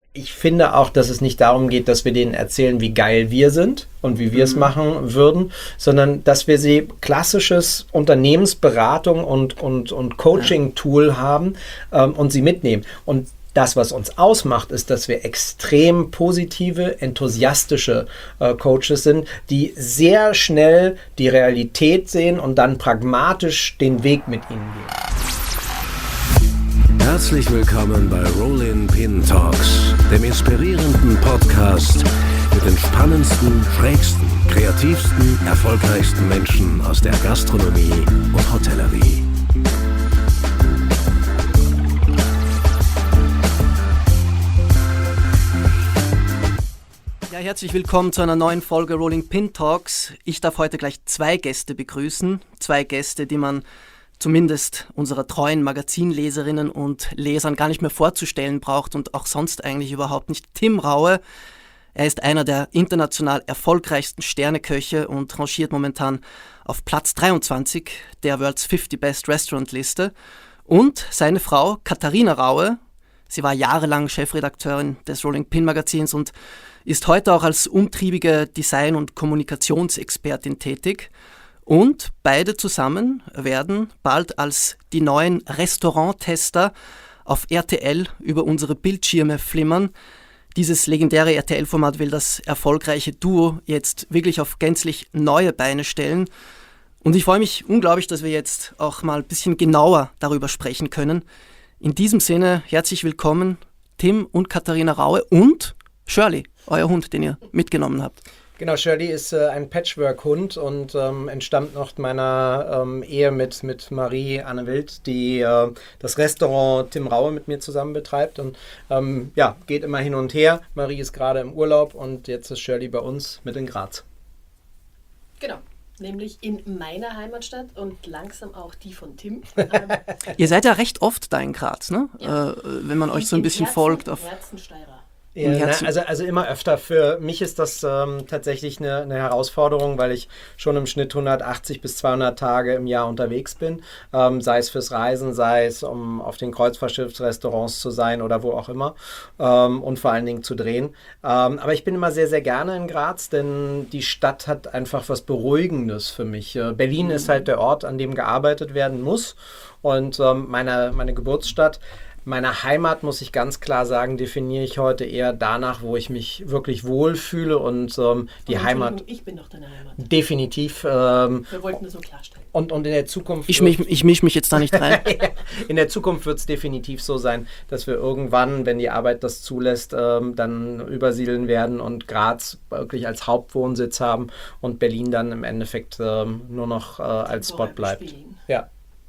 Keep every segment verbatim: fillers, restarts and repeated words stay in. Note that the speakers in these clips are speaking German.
Ich finde auch, dass es nicht darum geht, dass wir denen erzählen, wie geil wir sind und wie wir es mhm. machen würden, sondern dass wir sie klassisches Unternehmensberatung und, und, und Coaching-Tool ja. haben ähm, und sie mitnehmen. Und das, was uns ausmacht, ist, dass wir extrem positive, enthusiastische äh, Coaches sind, die sehr schnell die Realität sehen und dann pragmatisch den Weg mit ihnen gehen. Herzlich willkommen bei Rollin Pin Talks, dem inspirierenden Podcast mit den spannendsten, schrägsten, kreativsten, erfolgreichsten Menschen aus der Gastronomie und Hotellerie. Ja, herzlich willkommen zu einer neuen Folge Rolling Pin Talks. Ich darf heute gleich zwei Gäste begrüßen, zwei Gäste, die man zumindest unserer treuen Magazinleserinnen und Lesern gar nicht mehr vorzustellen braucht und auch sonst eigentlich überhaupt nicht. Tim Raue, er ist einer der international erfolgreichsten Sterneköche und rangiert momentan auf Platz dreiundzwanzig der World's fifty Best Restaurant Liste. Und seine Frau Katharina Raue, sie war jahrelang Chefredakteurin des Rolling Pin Magazins und ist heute auch als umtriebige Design- und Kommunikationsexpertin tätig. Und beide zusammen werden bald als die neuen Restauranttester auf R T L über unsere Bildschirme flimmern. Dieses legendäre R T L-Format will das erfolgreiche Duo jetzt wirklich auf gänzlich neue Beine stellen. Und ich freue mich unglaublich, dass wir jetzt auch mal ein bisschen genauer darüber sprechen können. In diesem Sinne, herzlich willkommen, Tim und Katharina Raue und Shirley, euer Hund, den ihr mitgenommen habt. Genau, Shirley ist äh, ein Patchwork-Hund und ähm, entstammt noch meiner ähm, Ehe mit, mit Marie Anne Wild, die äh, das Restaurant Tim Raue mit mir zusammen betreibt und ähm, ja, geht immer hin und her. Marie ist gerade im Urlaub und jetzt ist Shirley bei uns mit in Graz. Genau, nämlich in meiner Heimatstadt und langsam auch die von Tim. Ihr seid ja recht oft da in Graz, ne? Ja. Äh, wenn man euch so ein bisschen Herzen, folgt. Auf Herzensteirer. Ja, na, also, also immer öfter. Für mich ist das ähm, tatsächlich eine, eine Herausforderung, weil ich schon im Schnitt hundertachtzig bis zweihundert Tage im Jahr unterwegs bin. Ähm, sei es fürs Reisen, sei es um auf den Kreuzfahrtschiffsrestaurants zu sein oder wo auch immer. Ähm, und vor allen Dingen zu drehen. Ähm, aber ich bin immer sehr, sehr gerne in Graz, denn die Stadt hat einfach was Beruhigendes für mich. Äh, Berlin mhm. ist halt der Ort, an dem gearbeitet werden muss. Und ähm, meine, meine Geburtsstadt. Meine Heimat, muss ich ganz klar sagen, definiere ich heute eher danach, wo ich mich wirklich wohlfühle und ähm, die und Heimat... Ich bin doch deine Heimat. Definitiv. Ähm, Wir wollten das so klarstellen. Und, und in der Zukunft... Ich, mich, ich mische mich jetzt da nicht rein. In der Zukunft wird es definitiv so sein, dass wir irgendwann, wenn die Arbeit das zulässt, ähm, dann übersiedeln werden und Graz wirklich als Hauptwohnsitz haben und Berlin dann im Endeffekt ähm, nur noch äh, als Spot bleibt. Spielen. Ja.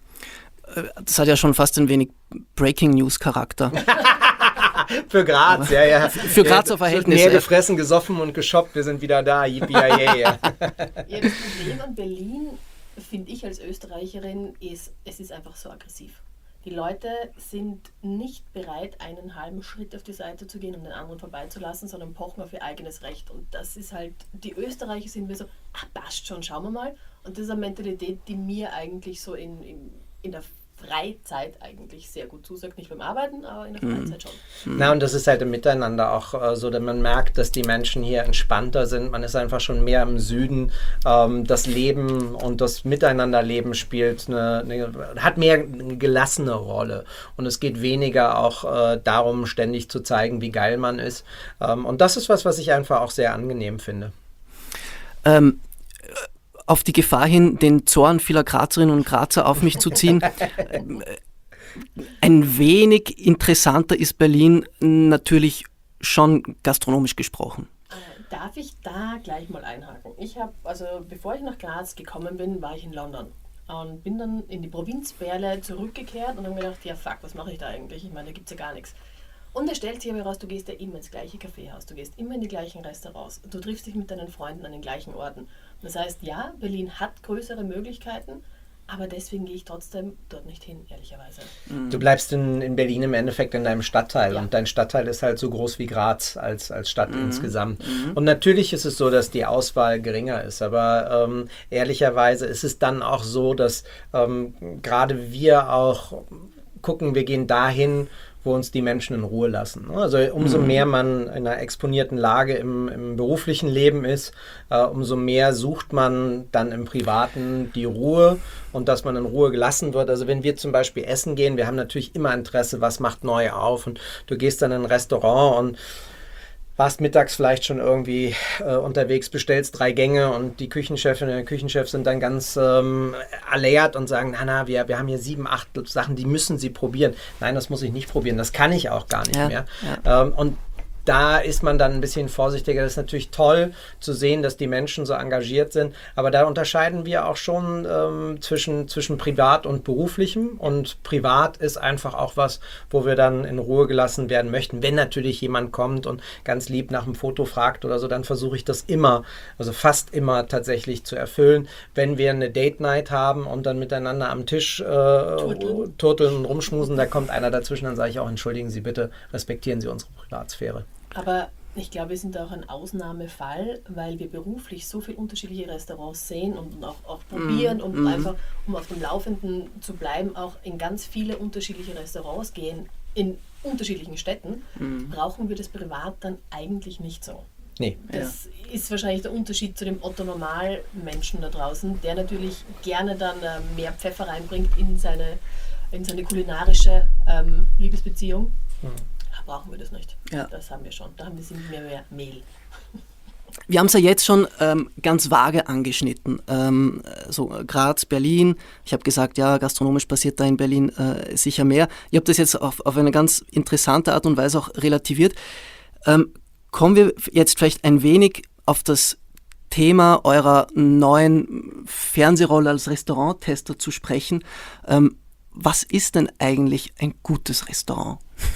Das hat ja schon fast ein wenig Breaking-News-Charakter. Für Graz, ja, ja. Für Grazer Verhältnisse. Mehr gefressen, gesoffen und geshoppt, wir sind wieder da. Yippie, ja, ja, ja. Ja, das Problem an Berlin, finde ich als Österreicherin, ist, es ist einfach so aggressiv. Die Leute sind nicht bereit, einen halben Schritt auf die Seite zu gehen, um den anderen vorbeizulassen, sondern pochen auf ihr eigenes Recht. Und das ist halt, die Österreicher sind mir so, ah, passt schon, schauen wir mal. Und das ist eine Mentalität, die mir eigentlich so in, in, in der Freizeit eigentlich sehr gut zusagt. Nicht beim Arbeiten, aber in der Freizeit schon. Na, und das ist halt im Miteinander auch äh, so, dass man merkt, dass die Menschen hier entspannter sind. Man ist einfach schon mehr im Süden. Ähm, das Leben und das Miteinanderleben spielt eine, eine, hat mehr eine gelassene Rolle. Und es geht weniger auch äh, darum, ständig zu zeigen, wie geil man ist. Ähm, und das ist was, was ich einfach auch sehr angenehm finde. Ähm, auf die Gefahr hin, den Zorn vieler Grazerinnen und Grazer auf mich zu ziehen. Ein wenig interessanter ist Berlin natürlich schon gastronomisch gesprochen. Äh, darf ich da gleich mal einhaken? Ich habe, also bevor ich nach Graz gekommen bin, war ich in London und bin dann in die Provinzperle zurückgekehrt und habe mir gedacht, ja fuck, was mache ich da eigentlich? Ich meine, da gibt es ja gar nichts. Und es stellt sich aber heraus, du gehst ja immer ins gleiche Kaffeehaus, du gehst immer in die gleichen Restaurants, du triffst dich mit deinen Freunden an den gleichen Orten. Das heißt, ja, Berlin hat größere Möglichkeiten, aber deswegen gehe ich trotzdem dort nicht hin, ehrlicherweise. Du bleibst in, in Berlin im Endeffekt in deinem Stadtteil, ja. und dein Stadtteil ist halt so groß wie Graz als, als Stadt Mhm. insgesamt. Mhm. Und natürlich ist es so, dass die Auswahl geringer ist, aber ähm, ehrlicherweise ist es dann auch so, dass ähm, gerade wir auch gucken, wir gehen dahin, wo uns die Menschen in Ruhe lassen. Also umso mhm. mehr man in einer exponierten Lage im, im beruflichen Leben ist, äh, umso mehr sucht man dann im Privaten die Ruhe und dass man in Ruhe gelassen wird. Also wenn wir zum Beispiel essen gehen, wir haben natürlich immer Interesse, was macht neu auf, und du gehst dann in ein Restaurant und warst mittags vielleicht schon irgendwie äh, unterwegs, bestellst drei Gänge und die Küchenchefin und der Küchenchef sind dann ganz ähm, alert und sagen, na, na, wir, wir haben hier sieben, acht Sachen, die müssen Sie probieren. Nein, das muss ich nicht probieren, das kann ich auch gar nicht ja, mehr. Ja. Ähm, und da ist man dann ein bisschen vorsichtiger. Das ist natürlich toll zu sehen, dass die Menschen so engagiert sind, aber da unterscheiden wir auch schon ähm, zwischen, zwischen privat und beruflichem, und privat ist einfach auch was, wo wir dann in Ruhe gelassen werden möchten. Wenn natürlich jemand kommt und ganz lieb nach einem Foto fragt oder so, dann versuche ich das immer, also fast immer tatsächlich zu erfüllen. Wenn wir eine Date Night haben und dann miteinander am Tisch äh, turteln. turteln und rumschmusen, da kommt einer dazwischen, dann sage ich auch, entschuldigen Sie bitte, respektieren Sie unsere Privatsphäre. Aber ich glaube, wir sind auch ein Ausnahmefall, weil wir beruflich so viele unterschiedliche Restaurants sehen und auch, auch probieren mm. und mm. einfach, um auf dem Laufenden zu bleiben, auch in ganz viele unterschiedliche Restaurants gehen, in unterschiedlichen Städten, mm. brauchen wir das privat dann eigentlich nicht so. Nee. Das ja. ist wahrscheinlich der Unterschied zu dem Otto-Normal-Menschen da draußen, der natürlich gerne dann äh, mehr Pfeffer reinbringt in seine, in seine kulinarische ähm, Liebesbeziehung. Mm. Brauchen wir das nicht. Ja. Das haben wir schon. Da haben wir sind mehr, mehr Mehl. Wir haben es ja jetzt schon ähm, ganz vage angeschnitten. Ähm, so Graz, Berlin. Ich habe gesagt, ja, gastronomisch passiert da in Berlin äh, sicher mehr. Ihr habt das jetzt auf, auf eine ganz interessante Art und Weise auch relativiert. Ähm, kommen wir jetzt vielleicht ein wenig auf das Thema eurer neuen Fernsehrolle als Restauranttester zu sprechen. Ähm, was ist denn eigentlich ein gutes Restaurant?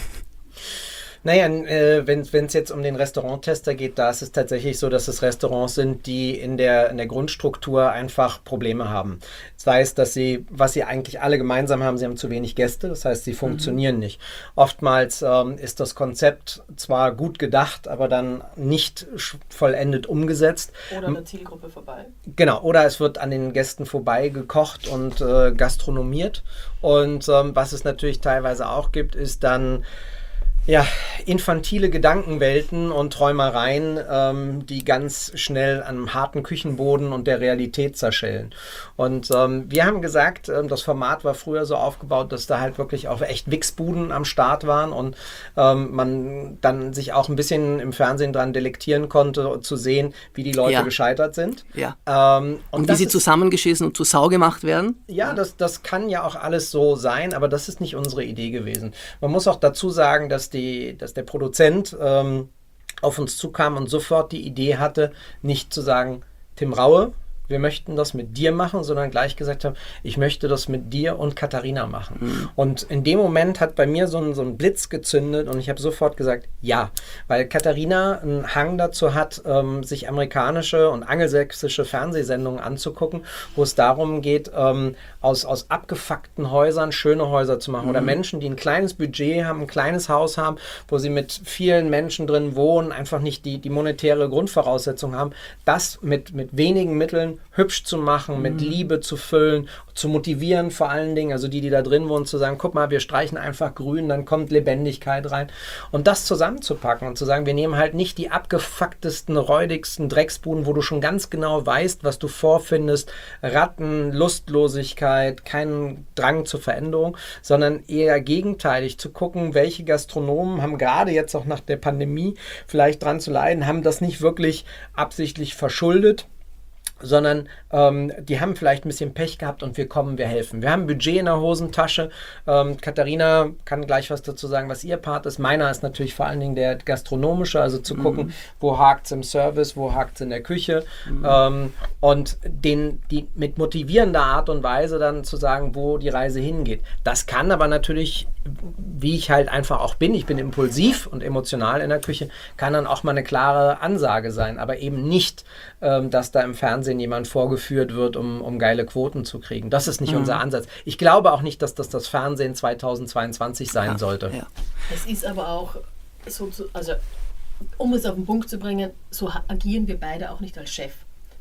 Naja, äh, wenn es jetzt um den Restauranttester geht, da ist es tatsächlich so, dass es Restaurants sind, die in der, in der Grundstruktur einfach Probleme haben. Das heißt, dass sie, was sie eigentlich alle gemeinsam haben, sie haben zu wenig Gäste, das heißt, sie funktionieren mhm. nicht. Oftmals ähm, ist das Konzept zwar gut gedacht, aber dann nicht vollendet umgesetzt. Oder an der Zielgruppe vorbei. Genau, oder es wird an den Gästen vorbei gekocht und äh, gastronomiert. Und ähm, was es natürlich teilweise auch gibt, ist dann ja, infantile Gedankenwelten und Träumereien, ähm, die ganz schnell am harten Küchenboden und der Realität zerschellen. Und ähm, wir haben gesagt, ähm, das Format war früher so aufgebaut, dass da halt wirklich auch echt Wichsbuden am Start waren und ähm, man dann sich auch ein bisschen im Fernsehen dran delektieren konnte, zu sehen, wie die Leute ja. gescheitert sind. Ja. Ähm, und und wie sie ist, zusammengeschissen und zu Sau gemacht werden. Ja, das, das kann ja auch alles so sein, aber das ist nicht unsere Idee gewesen. Man muss auch dazu sagen, dass Die, dass der Produzent ähm, auf uns zukam und sofort die Idee hatte, nicht zu sagen, Tim Raue, wir möchten das mit dir machen, sondern gleich gesagt haben, ich möchte das mit dir und Katharina machen. Mhm. Und in dem Moment hat bei mir so ein, so ein Blitz gezündet und ich habe sofort gesagt, ja, weil Katharina einen Hang dazu hat, ähm, sich amerikanische und angelsächsische Fernsehsendungen anzugucken, wo es darum geht, ähm, aus, aus abgefuckten Häusern schöne Häuser zu machen. Mhm. Oder Menschen, die ein kleines Budget haben, ein kleines Haus haben, wo sie mit vielen Menschen drin wohnen, einfach nicht die, die monetäre Grundvoraussetzung haben, das mit, mit wenigen Mitteln hübsch zu machen, mit mhm. Liebe zu füllen, zu motivieren vor allen Dingen, also die, die da drin wohnen, zu sagen, guck mal, wir streichen einfach grün, dann kommt Lebendigkeit rein. Und das zusammenzupacken und zu sagen, wir nehmen halt nicht die abgefucktesten, räudigsten Drecksbuden, wo du schon ganz genau weißt, was du vorfindest, Ratten, Lustlosigkeit, keinen Drang zur Veränderung, sondern eher gegenteilig zu gucken, welche Gastronomen haben gerade jetzt auch nach der Pandemie vielleicht dran zu leiden, haben das nicht wirklich absichtlich verschuldet, sondern ähm, die haben vielleicht ein bisschen Pech gehabt und wir kommen, wir helfen. Wir haben ein Budget in der Hosentasche. Ähm, Katharina kann gleich was dazu sagen, was ihr Part ist. Meiner ist natürlich vor allen Dingen der gastronomische, also zu mhm. gucken, wo hakt es im Service, wo hakt es in der Küche mhm. ähm, und den, die mit motivierender Art und Weise dann zu sagen, wo die Reise hingeht. Das kann aber natürlich, wie ich halt einfach auch bin, ich bin impulsiv und emotional in der Küche, kann dann auch mal eine klare Ansage sein, aber eben nicht, ähm, dass da im Fernsehen jemand vorgeführt wird, um, um geile Quoten zu kriegen. Das ist nicht mhm. unser Ansatz. Ich glaube auch nicht, dass das das Fernsehen zweitausendzweiundzwanzig sein ja, sollte. Ja. Es ist aber auch so, also um es auf den Punkt zu bringen, so agieren wir beide auch nicht als Chef.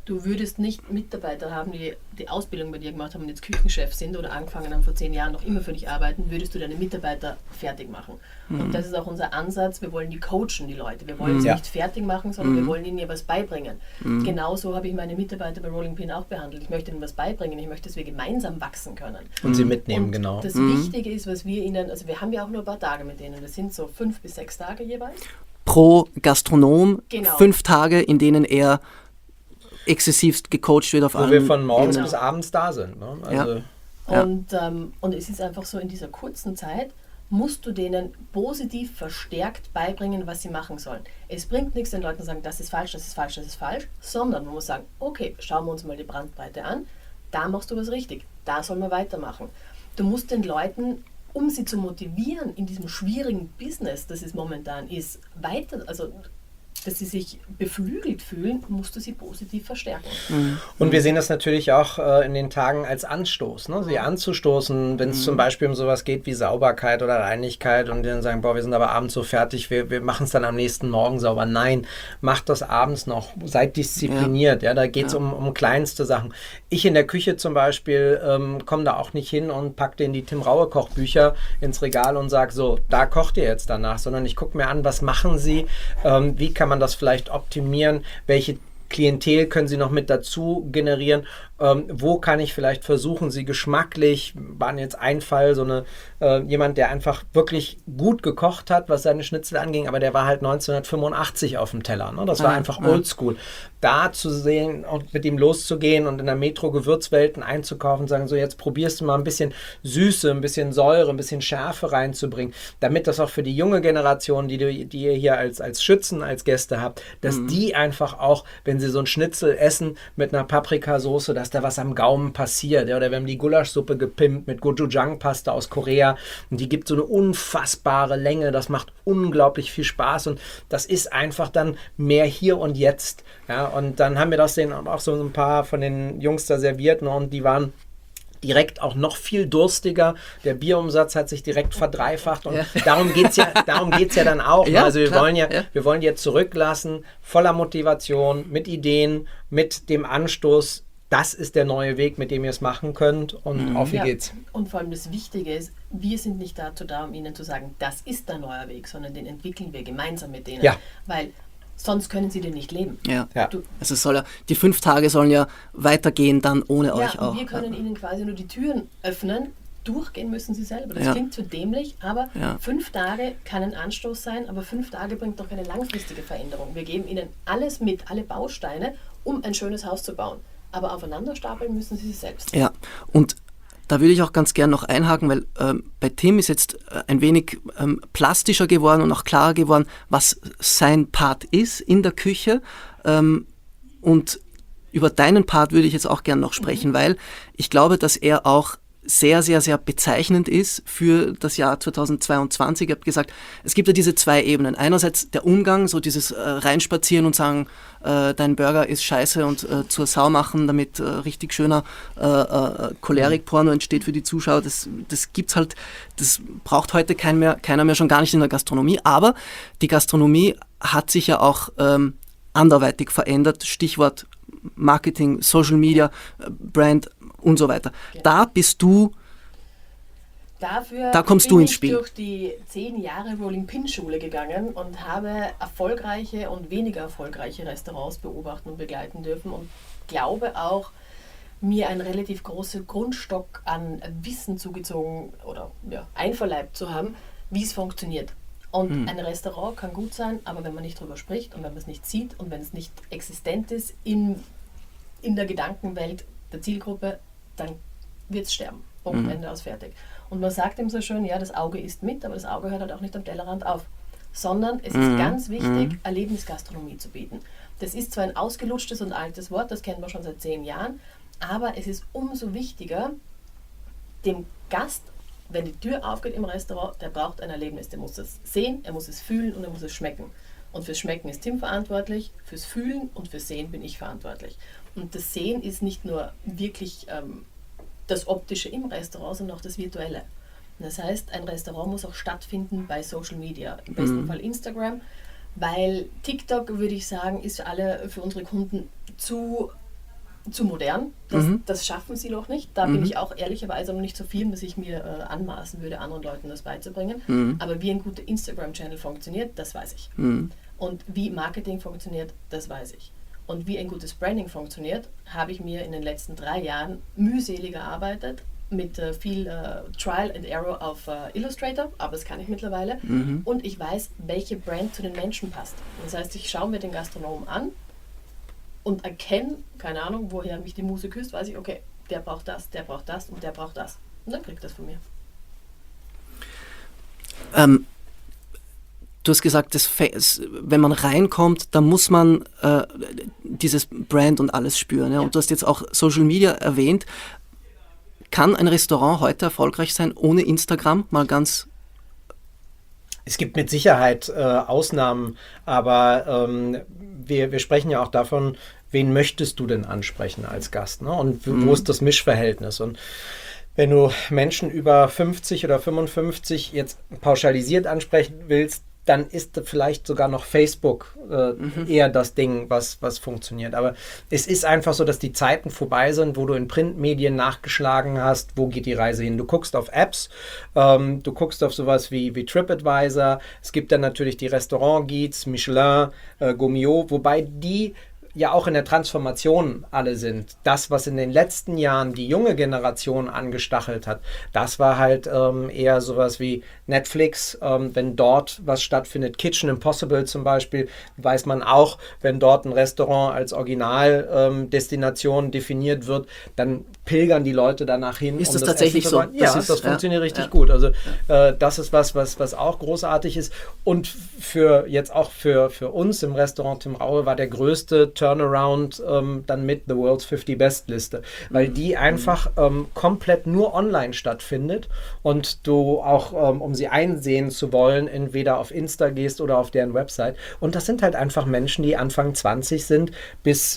Du würdest nicht Mitarbeiter haben, die die Ausbildung bei dir gemacht haben und jetzt Küchenchef sind oder angefangen haben vor zehn Jahren noch immer für dich arbeiten, würdest du deine Mitarbeiter fertig machen. Mhm. Und das ist auch unser Ansatz, wir wollen die coachen, die Leute. Wir wollen mhm. sie ja. nicht fertig machen, sondern mhm. wir wollen ihnen ja was beibringen. Mhm. Genauso habe ich meine Mitarbeiter bei Rolling Pin auch behandelt. Ich möchte ihnen was beibringen, ich möchte, dass wir gemeinsam wachsen können. Und mhm. sie mitnehmen, und genau. Das mhm. Wichtige ist, was wir ihnen, also wir haben ja auch nur ein paar Tage mit denen, das sind so fünf bis sechs Tage jeweils. Pro Gastronom, genau. fünf Tage, in denen er exzessivst gecoacht wird auf allen. Wo wir von morgens genau. bis abends da sind. Ne? Also ja. Und, ja. ähm, und es ist einfach so, in dieser kurzen Zeit musst du denen positiv verstärkt beibringen, was sie machen sollen. Es bringt nichts, den Leuten zu sagen, das ist falsch, das ist falsch, das ist falsch, sondern man muss sagen, okay, schauen wir uns mal die Bandbreite an, da machst du was richtig, da soll man weitermachen. Du musst den Leuten, um sie zu motivieren in diesem schwierigen Business, das es momentan ist, weiter, also dass sie sich beflügelt fühlen, musst du sie positiv verstärken. Mhm. Und wir sehen das natürlich auch äh, in den Tagen als Anstoß, ne? Sie anzustoßen, wenn es mhm. zum Beispiel um sowas geht wie Sauberkeit oder Reinigkeit und die dann sagen, boah, wir sind aber abends so fertig, wir, wir machen es dann am nächsten Morgen sauber. Nein, macht das abends noch, seid diszipliniert. Ja. Ja, da geht es ja. um, um kleinste Sachen. Ich in der Küche zum Beispiel ähm, komme da auch nicht hin und packe den die Tim Raue Kochbücher ins Regal und sage, so, da kocht ihr jetzt danach, sondern ich gucke mir an, was machen sie, ähm, wie kann man das vielleicht optimieren, welche Klientel können Sie noch mit dazu generieren, ähm, wo kann ich vielleicht versuchen, Sie geschmacklich, war jetzt ein Fall, so eine, äh, jemand, der einfach wirklich gut gekocht hat, was seine Schnitzel anging, aber der war halt neunzehnhundertfünfundachtzig auf dem Teller, ne? Das war ah, einfach ah. oldschool. Da zu sehen und mit ihm loszugehen und in der Metro Gewürzwelten einzukaufen und sagen, so jetzt probierst du mal ein bisschen Süße, ein bisschen Säure, ein bisschen Schärfe reinzubringen, damit das auch für die junge Generation, die, du, die ihr hier als, als Schützen, als Gäste habt, dass mhm. die einfach auch, wenn sie so ein Schnitzel essen mit einer Paprikasauce, dass da was am Gaumen passiert. Ja, oder wir haben die Gulaschsuppe gepimpt mit Gochujang-Pasta aus Korea und die gibt so eine unfassbare Länge, das macht unglaublich viel Spaß und das ist einfach dann mehr hier und jetzt. Ja, und dann haben wir das denen auch so ein paar von den Jungs da serviert, ne, und die waren direkt auch noch viel durstiger. Der Bierumsatz hat sich direkt verdreifacht und ja. darum geht es ja, darum geht's ja dann auch. Ja, also wir klar, wollen ja, ja, wir wollen jetzt zurücklassen, voller Motivation, mit Ideen, mit dem Anstoß. Das ist der neue Weg, mit dem ihr es machen könnt und mhm. auf wie ja. geht's. Und vor allem das Wichtige ist, wir sind nicht dazu da, um ihnen zu sagen, das ist der neue Weg, sondern den entwickeln wir gemeinsam mit denen. Ja. Weil sonst können sie den nicht leben. Ja, ja. Du, also soll ja, die fünf Tage sollen ja weitergehen dann ohne ja, euch auch. Wir können ja. ihnen quasi nur die Türen öffnen, durchgehen müssen sie selber. Das ja. klingt zu dämlich, aber ja. fünf Tage kann ein Anstoß sein, aber fünf Tage bringt doch keine langfristige Veränderung. Wir geben ihnen alles mit, alle Bausteine, um ein schönes Haus zu bauen. Aber aufeinander stapeln müssen sie sich selbst. Ja, und da würde ich auch ganz gern noch einhaken, weil ähm, bei Tim ist jetzt äh, ein wenig ähm, plastischer geworden und auch klarer geworden, was sein Part ist in der Küche. Ähm, und über deinen Part würde ich jetzt auch gern noch sprechen, mhm. weil ich glaube, dass er auch sehr, sehr, sehr bezeichnend ist für das Jahr zweitausendzweiundzwanzig. Ich habe gesagt, es gibt ja diese zwei Ebenen. Einerseits der Umgang, so dieses äh, Reinspazieren und sagen, äh, dein Burger ist scheiße und äh, zur Sau machen, damit äh, richtig schöner äh, äh, Cholerik-Porno entsteht für die Zuschauer. Das, das gibt's halt, das braucht heute kein mehr, keiner mehr, schon gar nicht in der Gastronomie. Aber die Gastronomie hat sich ja auch ähm, anderweitig verändert. Stichwort Marketing, Social Media, Brand und so weiter. Genau. Da bist du, Dafür da kommst bin du ins ich Spiel. durch die zehn Jahre Rolling Pin Schule gegangen und habe erfolgreiche und weniger erfolgreiche Restaurants beobachten und begleiten dürfen und glaube auch, mir einen relativ großen Grundstock an Wissen zugezogen oder ja, einverleibt zu haben, wie es funktioniert. Und hm. ein Restaurant kann gut sein, aber wenn man nicht drüber spricht und wenn man es nicht sieht und wenn es nicht existent ist in, in der Gedankenwelt der Zielgruppe, dann wird es sterben. Punkt, mhm. Ende aus, fertig. Und man sagt ihm so schön, ja, das Auge isst mit, aber das Auge hört halt auch nicht am Tellerrand auf. Sondern es mhm. ist ganz wichtig, mhm. Erlebnisgastronomie zu bieten. Das ist zwar ein ausgelutschtes und altes Wort, das kennen wir schon seit zehn Jahren, aber es ist umso wichtiger, dem Gast, wenn die Tür aufgeht im Restaurant, der braucht ein Erlebnis. Der muss es sehen, er muss es fühlen und er muss es schmecken. Und fürs Schmecken ist Tim verantwortlich, fürs Fühlen und fürs Sehen bin ich verantwortlich. Und das Sehen ist nicht nur wirklich ähm, das Optische im Restaurant, sondern auch das Virtuelle. Und das heißt, ein Restaurant muss auch stattfinden bei Social Media, im besten mhm. Fall Instagram, weil TikTok, würde ich sagen, ist für alle, für unsere Kunden zu zu modern. Das, Mhm. das schaffen sie noch nicht. Da Mhm. bin ich auch ehrlicherweise noch nicht so viel, dass ich mir äh, anmaßen würde, anderen Leuten das beizubringen. Mhm. Aber wie ein guter Instagram-Channel funktioniert, das weiß ich. Mhm. Und wie Marketing funktioniert, das weiß ich. Und wie ein gutes Branding funktioniert, habe ich mir in den letzten drei Jahren mühselig erarbeitet, mit äh, viel äh, Trial and Error auf äh, Illustrator, aber das kann ich mittlerweile. Mhm. Und ich weiß, welche Brand zu den Menschen passt. Das heißt, ich schaue mir den Gastronomen an und erkenne, keine Ahnung, woher mich die Muse küsst, weiß ich, okay, der braucht das, der braucht das und der braucht das. Und dann kriegt das von mir. Ähm, du hast gesagt, das Fe- es- wenn man reinkommt, dann muss man äh, dieses Brand und alles spüren. Ja? Ja. Und du hast jetzt auch Social Media erwähnt. Kann ein Restaurant heute erfolgreich sein ohne Instagram? Mal ganz... Es gibt mit Sicherheit äh, Ausnahmen, aber ähm, wir, wir sprechen ja auch davon, wen möchtest du denn ansprechen als Gast, ne? Und w- Mhm. wo ist das Mischverhältnis? Und wenn du Menschen über fünfzig oder fünfundfünfzig jetzt pauschalisiert ansprechen willst, dann ist vielleicht sogar noch Facebook äh, Mhm. eher das Ding, was, was funktioniert. Aber es ist einfach so, dass die Zeiten vorbei sind, wo du in Printmedien nachgeschlagen hast, wo geht die Reise hin. Du guckst auf Apps, ähm, du guckst auf sowas wie, wie TripAdvisor, es gibt dann natürlich die Restaurant-Guides, Michelin, äh, Gomio, wobei die ja auch in der Transformation alle sind. Das, was in den letzten Jahren die junge Generation angestachelt hat, das war halt ähm, eher sowas wie Netflix. Ähm, wenn dort was stattfindet, Kitchen Impossible zum Beispiel, weiß man auch, wenn dort ein Restaurant als Originaldestination ähm, definiert wird, dann pilgern die Leute danach hin. Ist um das das tatsächlich Essen zu so? machen. Ja, Das das, ist- das ja. funktioniert richtig Ja. gut. Also äh, das ist was, was, was auch großartig ist. Und für jetzt auch für, für uns im Restaurant Tim Raue war der größte Turnaround ähm, dann mit The World's fifty Best Liste, weil die einfach ähm, komplett nur online stattfindet und du auch, ähm, um sie einsehen zu wollen, entweder auf Insta gehst oder auf deren Website. Und das sind halt einfach Menschen, die Anfang zwanzig sind bis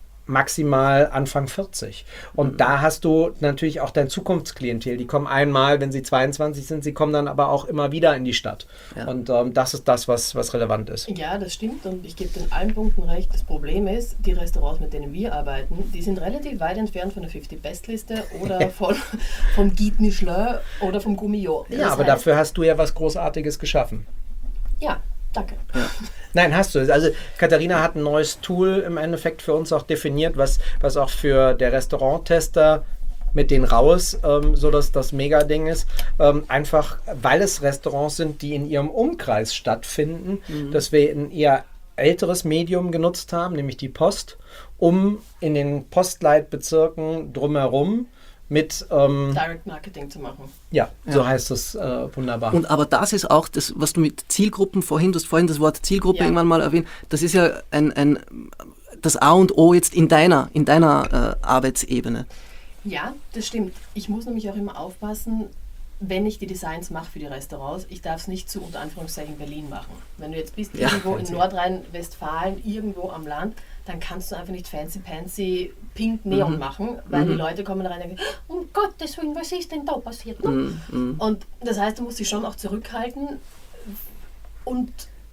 maximal Anfang vierzig. Und Mhm. da hast du natürlich auch dein Zukunftsklientel. Die kommen einmal, wenn sie zweiundzwanzig sind, sie kommen dann aber auch immer wieder in die Stadt. Ja. Und ähm, das ist das, was, was relevant ist. Ja, das stimmt und ich gebe in allen Punkten recht. Das Problem ist, die Restaurants, mit denen wir arbeiten, die sind relativ weit entfernt von der fifty-Best-Liste oder von, vom Guide Michelin oder vom Gomio. Ja, Das aber heißt- dafür hast du ja was Großartiges geschaffen. Ja, danke. Nein, hast du. Also Katharina hat ein neues Tool im Endeffekt für uns auch definiert, was, was auch für der Restauranttester mit den raus, ähm, so dass das Mega-Ding ist. Ähm, einfach, weil es Restaurants sind, die in ihrem Umkreis stattfinden, dass wir ein eher älteres Medium genutzt haben, nämlich die Post, um in den Postleitbezirken drumherum mit, ähm, Direct Marketing zu machen. ja, so heißt es äh, wunderbar. Und aber das ist auch das, was du mit Zielgruppen vorhin, du hast vorhin das Wort Zielgruppe Ja. irgendwann mal erwähnt, das ist ja ein, ein, das A und O jetzt in deiner, in deiner äh, Arbeitsebene. Ja, das stimmt. Ich muss nämlich auch immer aufpassen, wenn ich die Designs mache für die Restaurants, ich darf es nicht zu unter Anführungszeichen Berlin machen. Wenn du jetzt bist Ja, irgendwo in fancy. Nordrhein-Westfalen, irgendwo am Land, dann kannst du einfach nicht fancy pansy pink Neon Mhm. machen, weil die Mhm. Leute kommen rein und denken, um Gottes Willen, was ist denn da passiert? Ne? Mhm. Mhm. Und das heißt, du musst dich schon auch zurückhalten und,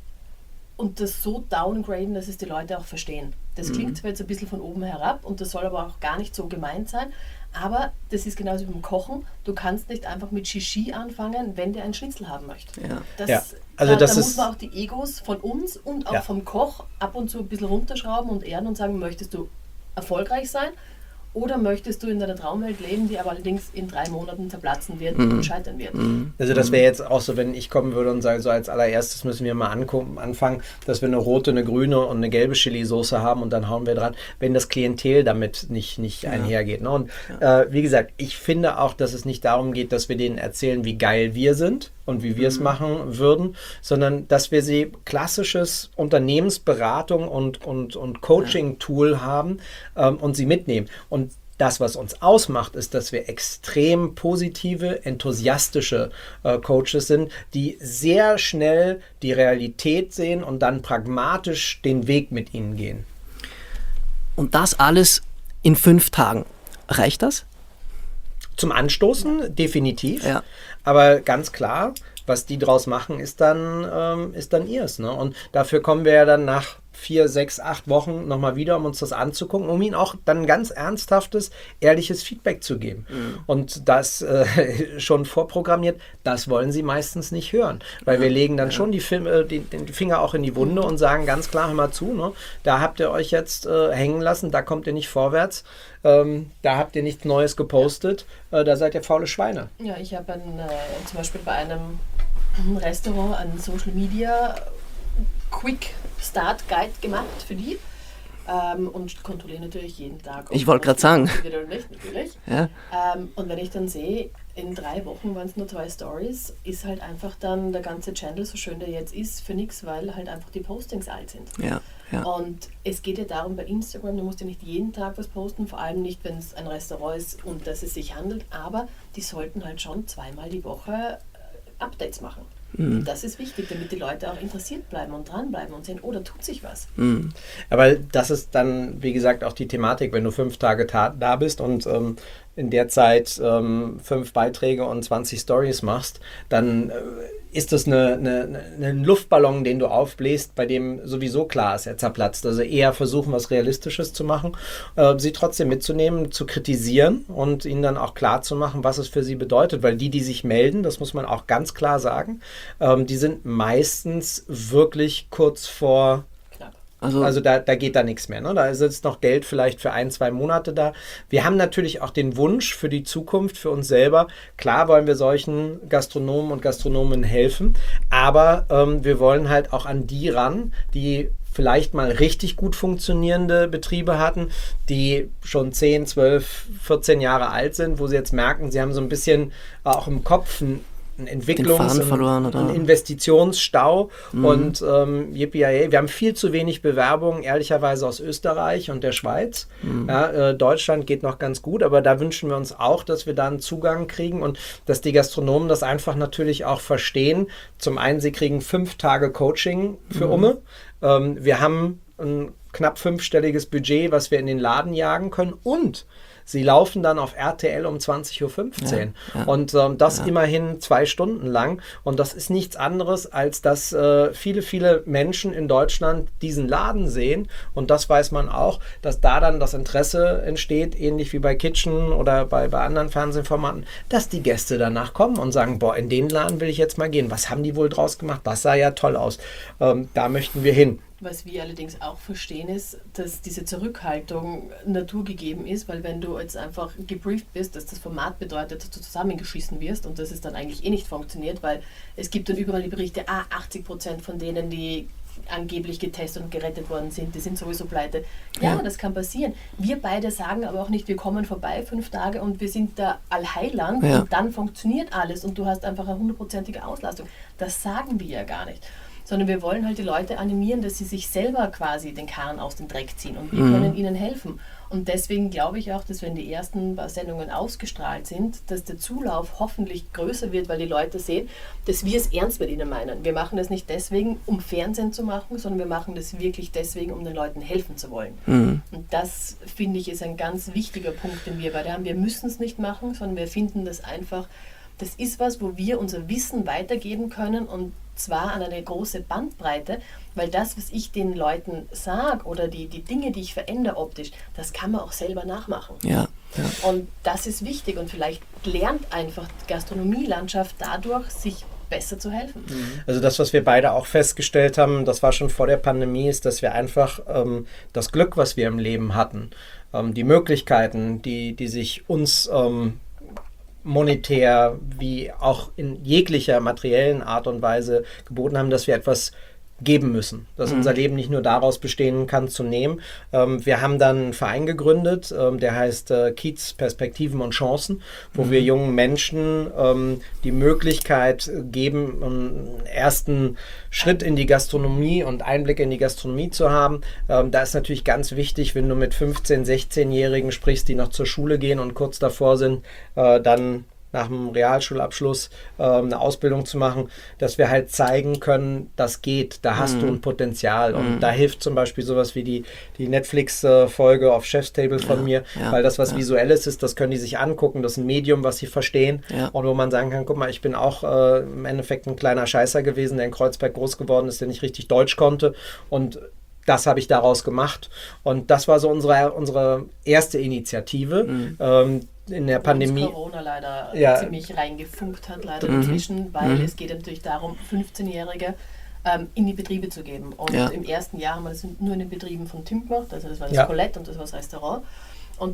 und das so downgraden, dass es die Leute auch verstehen. Das klingt zwar jetzt ein bisschen von oben herab und das soll aber auch gar nicht so gemeint sein, aber das ist genauso wie beim Kochen. Du kannst nicht einfach mit Shishi anfangen, wenn der einen Schnitzel haben möchte. Ja. Das, Ja, also da, das da ist- muss man auch die Egos von uns und auch Ja. vom Koch ab und zu ein bisschen runterschrauben und ehren und sagen, möchtest du erfolgreich sein oder möchtest du in deiner Traumwelt leben, die aber allerdings in drei Monaten zerplatzen wird und scheitern wird. Also das wäre jetzt auch so, wenn ich kommen würde und sage, so als allererstes müssen wir mal angucken, anfangen, dass wir eine rote, eine grüne und eine gelbe Chili-Soße haben und dann hauen wir dran, wenn das Klientel damit nicht, nicht einhergeht. Ne? Und äh, wie gesagt, ich finde auch, dass es nicht darum geht, dass wir denen erzählen, wie geil wir sind und wie wir es machen würden, sondern dass wir sie klassisches Unternehmensberatung und, und, und Coaching-Tool haben ähm, und sie mitnehmen. Und das, was uns ausmacht, ist, dass wir extrem positive, enthusiastische äh, Coaches sind, die sehr schnell die Realität sehen und dann pragmatisch den Weg mit ihnen gehen. Und das alles in fünf Tagen. Reicht das? Zum Anstoßen definitiv, Ja. aber ganz klar, was die draus machen, ist dann, ähm, ist dann ihrs. Ne? Und dafür kommen wir ja dann nach vier, sechs, acht Wochen nochmal wieder, um uns das anzugucken, um ihnen auch dann ganz ernsthaftes, ehrliches Feedback zu geben. Mhm. Und das äh, schon vorprogrammiert, das wollen sie meistens nicht hören. Weil ja, wir legen dann ja. schon die, Filme, die, den Finger auch in die Wunde mhm. und sagen ganz klar, hör mal zu, ne? Da habt ihr euch jetzt äh, hängen lassen, da kommt ihr nicht vorwärts, ähm, da habt ihr nichts Neues gepostet, äh, da seid ihr faule Schweine. Ja, ich habe äh, zum Beispiel bei einem Restaurant an Social Media Quick Start Guide gemacht für die ähm, und kontrolliere natürlich jeden Tag. Ich wollte gerade sagen. Oder nicht, natürlich. Ja. Ähm, und wenn ich dann sehe, in drei Wochen waren es nur zwei Stories, ist halt einfach dann der ganze Channel, so schön der jetzt ist, für nichts, weil halt einfach die Postings alt sind. Ja, ja. Und es geht ja darum, bei Instagram, du musst ja nicht jeden Tag was posten, vor allem nicht, wenn es ein Restaurant ist und dass es sich handelt, aber die sollten halt schon zweimal die Woche äh, Updates machen. Mhm. Das ist wichtig, damit die Leute auch interessiert bleiben und dranbleiben und sehen, oh, da tut sich was. Mhm. Aber das ist dann, wie gesagt, auch die Thematik, wenn du fünf Tage ta- da bist und ähm, in der Zeit ähm, fünf Beiträge und zwanzig Stories machst, dann äh, ist das eine, eine, eine Luftballon, den du aufbläst, bei dem sowieso klar ist, er zerplatzt. Also eher versuchen, was Realistisches zu machen, äh, sie trotzdem mitzunehmen, zu kritisieren und ihnen dann auch klar zu machen, was es für sie bedeutet. Weil die, die sich melden, das muss man auch ganz klar sagen, ähm, die sind meistens wirklich kurz vor... Also, also da, da geht da nichts mehr. Ne? Da ist jetzt noch Geld vielleicht für ein, zwei Monate da. Wir haben natürlich auch den Wunsch für die Zukunft, für uns selber. Klar wollen wir solchen Gastronomen und Gastronomen helfen, aber ähm, wir wollen halt auch an die ran, die vielleicht mal richtig gut funktionierende Betriebe hatten, die schon zehn, zwölf, vierzehn Jahre alt sind, wo sie jetzt merken, sie haben so ein bisschen auch im Kopf ein ein Entwicklungs- verloren, oder? ein Investitionsstau mhm. und ähm, yippie, wir haben viel zu wenig Bewerbungen, ehrlicherweise aus Österreich und der Schweiz. Mhm. Ja, äh, Deutschland geht noch ganz gut, aber da wünschen wir uns auch, dass wir da einen Zugang kriegen und dass die Gastronomen das einfach natürlich auch verstehen. Zum einen, sie kriegen fünf Tage Coaching für mhm. Umme. Ähm, wir haben ein knapp fünfstelliges Budget, was wir in den Laden jagen können und sie laufen dann auf R T L um zwanzig Uhr fünfzehn ja, ja, und ähm, das ja. immerhin zwei Stunden lang und das ist nichts anderes, als dass äh, viele, viele Menschen in Deutschland diesen Laden sehen und das weiß man auch, dass da dann das Interesse entsteht, ähnlich wie bei Kitchen oder bei, bei anderen Fernsehformaten, dass die Gäste danach kommen und sagen, boah, in den Laden will ich jetzt mal gehen, was haben die wohl draus gemacht, das sah ja toll aus, ähm, da möchten wir hin. Was wir allerdings auch verstehen ist, dass diese Zurückhaltung naturgegeben ist, weil wenn du jetzt einfach gebrieft bist, dass das Format bedeutet, dass du zusammengeschissen wirst und dass es dann eigentlich eh nicht funktioniert, weil es gibt dann überall die Berichte, ah, achtzig Prozent von denen, die angeblich getestet und gerettet worden sind, die sind sowieso pleite. Ja, ja, das kann passieren. Wir beide sagen aber auch nicht, wir kommen vorbei fünf Tage und wir sind der Allheiland ja. und dann funktioniert alles und du hast einfach eine hundertprozentige Auslastung. Das sagen wir ja gar nicht. Sondern wir wollen halt die Leute animieren, dass sie sich selber quasi den Karren aus dem Dreck ziehen und wir mhm. können ihnen helfen. Und deswegen glaube ich auch, dass wenn die ersten paar Sendungen ausgestrahlt sind, dass der Zulauf hoffentlich größer wird, weil die Leute sehen, dass wir es ernst mit ihnen meinen. Wir machen das nicht deswegen, um Fernsehen zu machen, sondern wir machen das wirklich deswegen, um den Leuten helfen zu wollen. Mhm. Und das, finde ich, ist ein ganz wichtiger Punkt, den wir beide haben. Wir müssen es nicht machen, sondern wir finden das einfach, das ist was, wo wir unser Wissen weitergeben können und zwar an eine große Bandbreite, weil das, was ich den Leuten sage oder die, die Dinge, die ich verändere optisch, das kann man auch selber nachmachen. Ja, ja. Und das ist wichtig und vielleicht lernt einfach die Gastronomielandschaft dadurch, sich besser zu helfen. Also das, was wir beide auch festgestellt haben, das war schon vor der Pandemie, ist, dass wir einfach ähm, das Glück, was wir im Leben hatten, ähm, die Möglichkeiten, die, die sich uns ähm, monetär wie auch in jeglicher materiellen Art und Weise geboten haben, dass wir etwas geben müssen, dass mhm. unser Leben nicht nur daraus bestehen kann, zu nehmen. Ähm, wir haben dann einen Verein gegründet, ähm, der heißt äh, Kiez Perspektiven und Chancen, wo mhm. wir jungen Menschen ähm, die Möglichkeit geben, einen ersten Schritt in die Gastronomie und Einblicke in die Gastronomie zu haben. Ähm, da ist natürlich ganz wichtig, wenn du mit fünfzehn-, sechzehnjährigen sprichst, die noch zur Schule gehen und kurz davor sind, äh, dann nach dem Realschulabschluss äh, eine Ausbildung zu machen, dass wir halt zeigen können, das geht, da hast mm. du ein Potenzial. Und mm. da hilft zum Beispiel sowas wie die, die Netflix-Folge auf Chef's Table von ja, mir, ja, weil das was ja. Visuelles ist, das können die sich angucken, das ist ein Medium, was sie verstehen ja. und wo man sagen kann, guck mal, ich bin auch äh, im Endeffekt ein kleiner Scheißer gewesen, der in Kreuzberg groß geworden ist, der nicht richtig Deutsch konnte und das habe ich daraus gemacht. Und das war so unsere, unsere erste Initiative. Mhm. Ähm, in der Pandemie. Wo uns Corona leider ja. ziemlich reingefunkt hat, leider Mhm. inzwischen, weil Mhm. es geht natürlich darum, fünfzehnjährige ähm, in die Betriebe zu geben. Und Ja. im ersten Jahr haben wir das nur in den Betrieben von Tim gemacht, also das war das Ja. Colette und das war das Restaurant. Und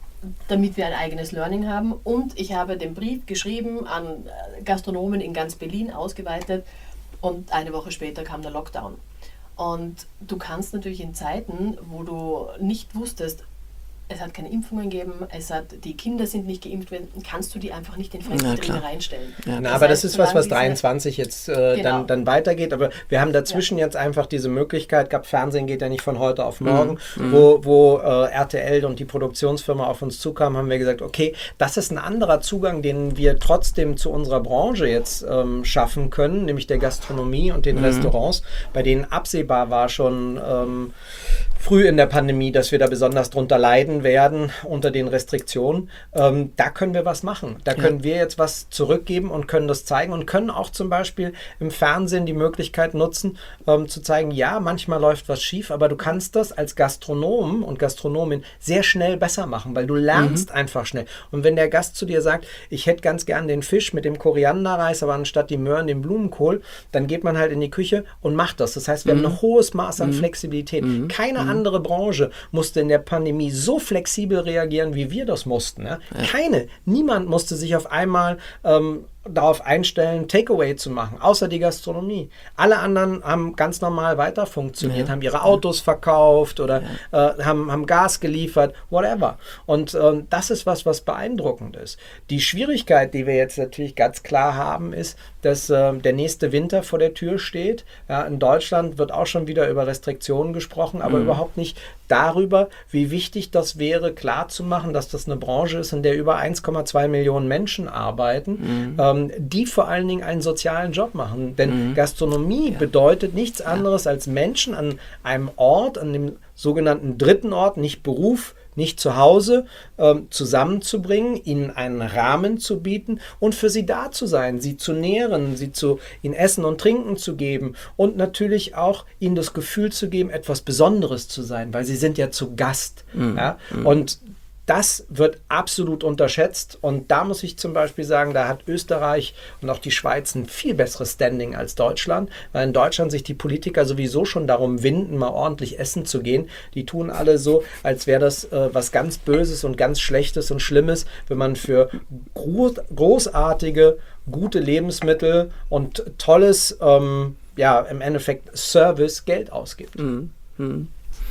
damit wir ein eigenes Learning haben. Und ich habe den Brief geschrieben an Gastronomen in ganz Berlin, ausgeweitet, und eine Woche später kam der Lockdown. Und du kannst natürlich in Zeiten, wo du nicht wusstest, es hat keine Impfungen gegeben, es hat, die Kinder sind nicht geimpft werden, kannst du die einfach nicht in Fremdbetriebe reinstellen. Ja. Na, aber das heißt, ist was, was solange diese- dreiundzwanzig jetzt äh, Genau. dann, dann weitergeht. Aber wir haben dazwischen jetzt einfach diese Möglichkeit gehabt, Fernsehen geht ja nicht von heute auf morgen, Mhm. wo, wo äh, R T L und die Produktionsfirma auf uns zukamen, haben wir gesagt, okay, das ist ein anderer Zugang, den wir trotzdem zu unserer Branche jetzt ähm, schaffen können, nämlich der Gastronomie und den Mhm. Restaurants, bei denen absehbar war schon ähm, früh in der Pandemie, dass wir da besonders drunter leiden werden unter den Restriktionen. Ähm, da können wir was machen. Da können wir jetzt was zurückgeben und können das zeigen und können auch zum Beispiel im Fernsehen die Möglichkeit nutzen, ähm, zu zeigen, ja, manchmal läuft was schief, aber du kannst das als Gastronom und Gastronomin sehr schnell besser machen, weil du lernst mhm. einfach schnell. Und wenn der Gast zu dir sagt, ich hätte ganz gern den Fisch mit dem Korianderreis, aber anstatt die Möhren den Blumenkohl, dann geht man halt in die Küche und macht das. Das heißt, wir mhm. haben ein hohes Maß an mhm. Flexibilität. Mhm. Keine mhm. andere Branche musste in der Pandemie so flexibel reagieren, wie wir das mussten. Ja? Ja. Keine. Niemand musste sich auf einmal ähm, darauf einstellen, Takeaway zu machen, außer die Gastronomie. Alle anderen haben ganz normal weiter funktioniert, ja. haben ihre Autos verkauft oder ja. äh, haben, haben Gas geliefert, whatever. Und ähm, das ist was, was beeindruckend ist. Die Schwierigkeit, die wir jetzt natürlich ganz klar haben, ist, dass äh, der nächste Winter vor der Tür steht. Ja, in Deutschland wird auch schon wieder über Restriktionen gesprochen, aber mhm. überhaupt nicht darüber, wie wichtig das wäre, klarzumachen, dass das eine Branche ist, in der über eins Komma zwei Millionen Menschen arbeiten, mhm. ähm, die vor allen Dingen einen sozialen Job machen. Denn mhm. Gastronomie ja. bedeutet nichts anderes ja. als Menschen an einem Ort, an dem sogenannten dritten Ort, nicht Beruf, nicht zu Hause, ähm, zusammenzubringen, ihnen einen Rahmen zu bieten und für sie da zu sein, sie zu nähren, sie zu ihnen Essen und Trinken zu geben und natürlich auch ihnen das Gefühl zu geben, etwas Besonderes zu sein, weil sie sind ja zu Gast. Mhm. Ja? Und das wird absolut unterschätzt und da muss ich zum Beispiel sagen, da hat Österreich und auch die Schweiz ein viel besseres Standing als Deutschland, weil in Deutschland sich die Politiker sowieso schon darum winden, mal ordentlich essen zu gehen. Die tun alle so, als wäre das äh, was ganz Böses und ganz Schlechtes und Schlimmes, wenn man für gro- großartige, gute Lebensmittel und tolles, ähm, ja, im Endeffekt Service Geld ausgibt. Mhm. Mhm.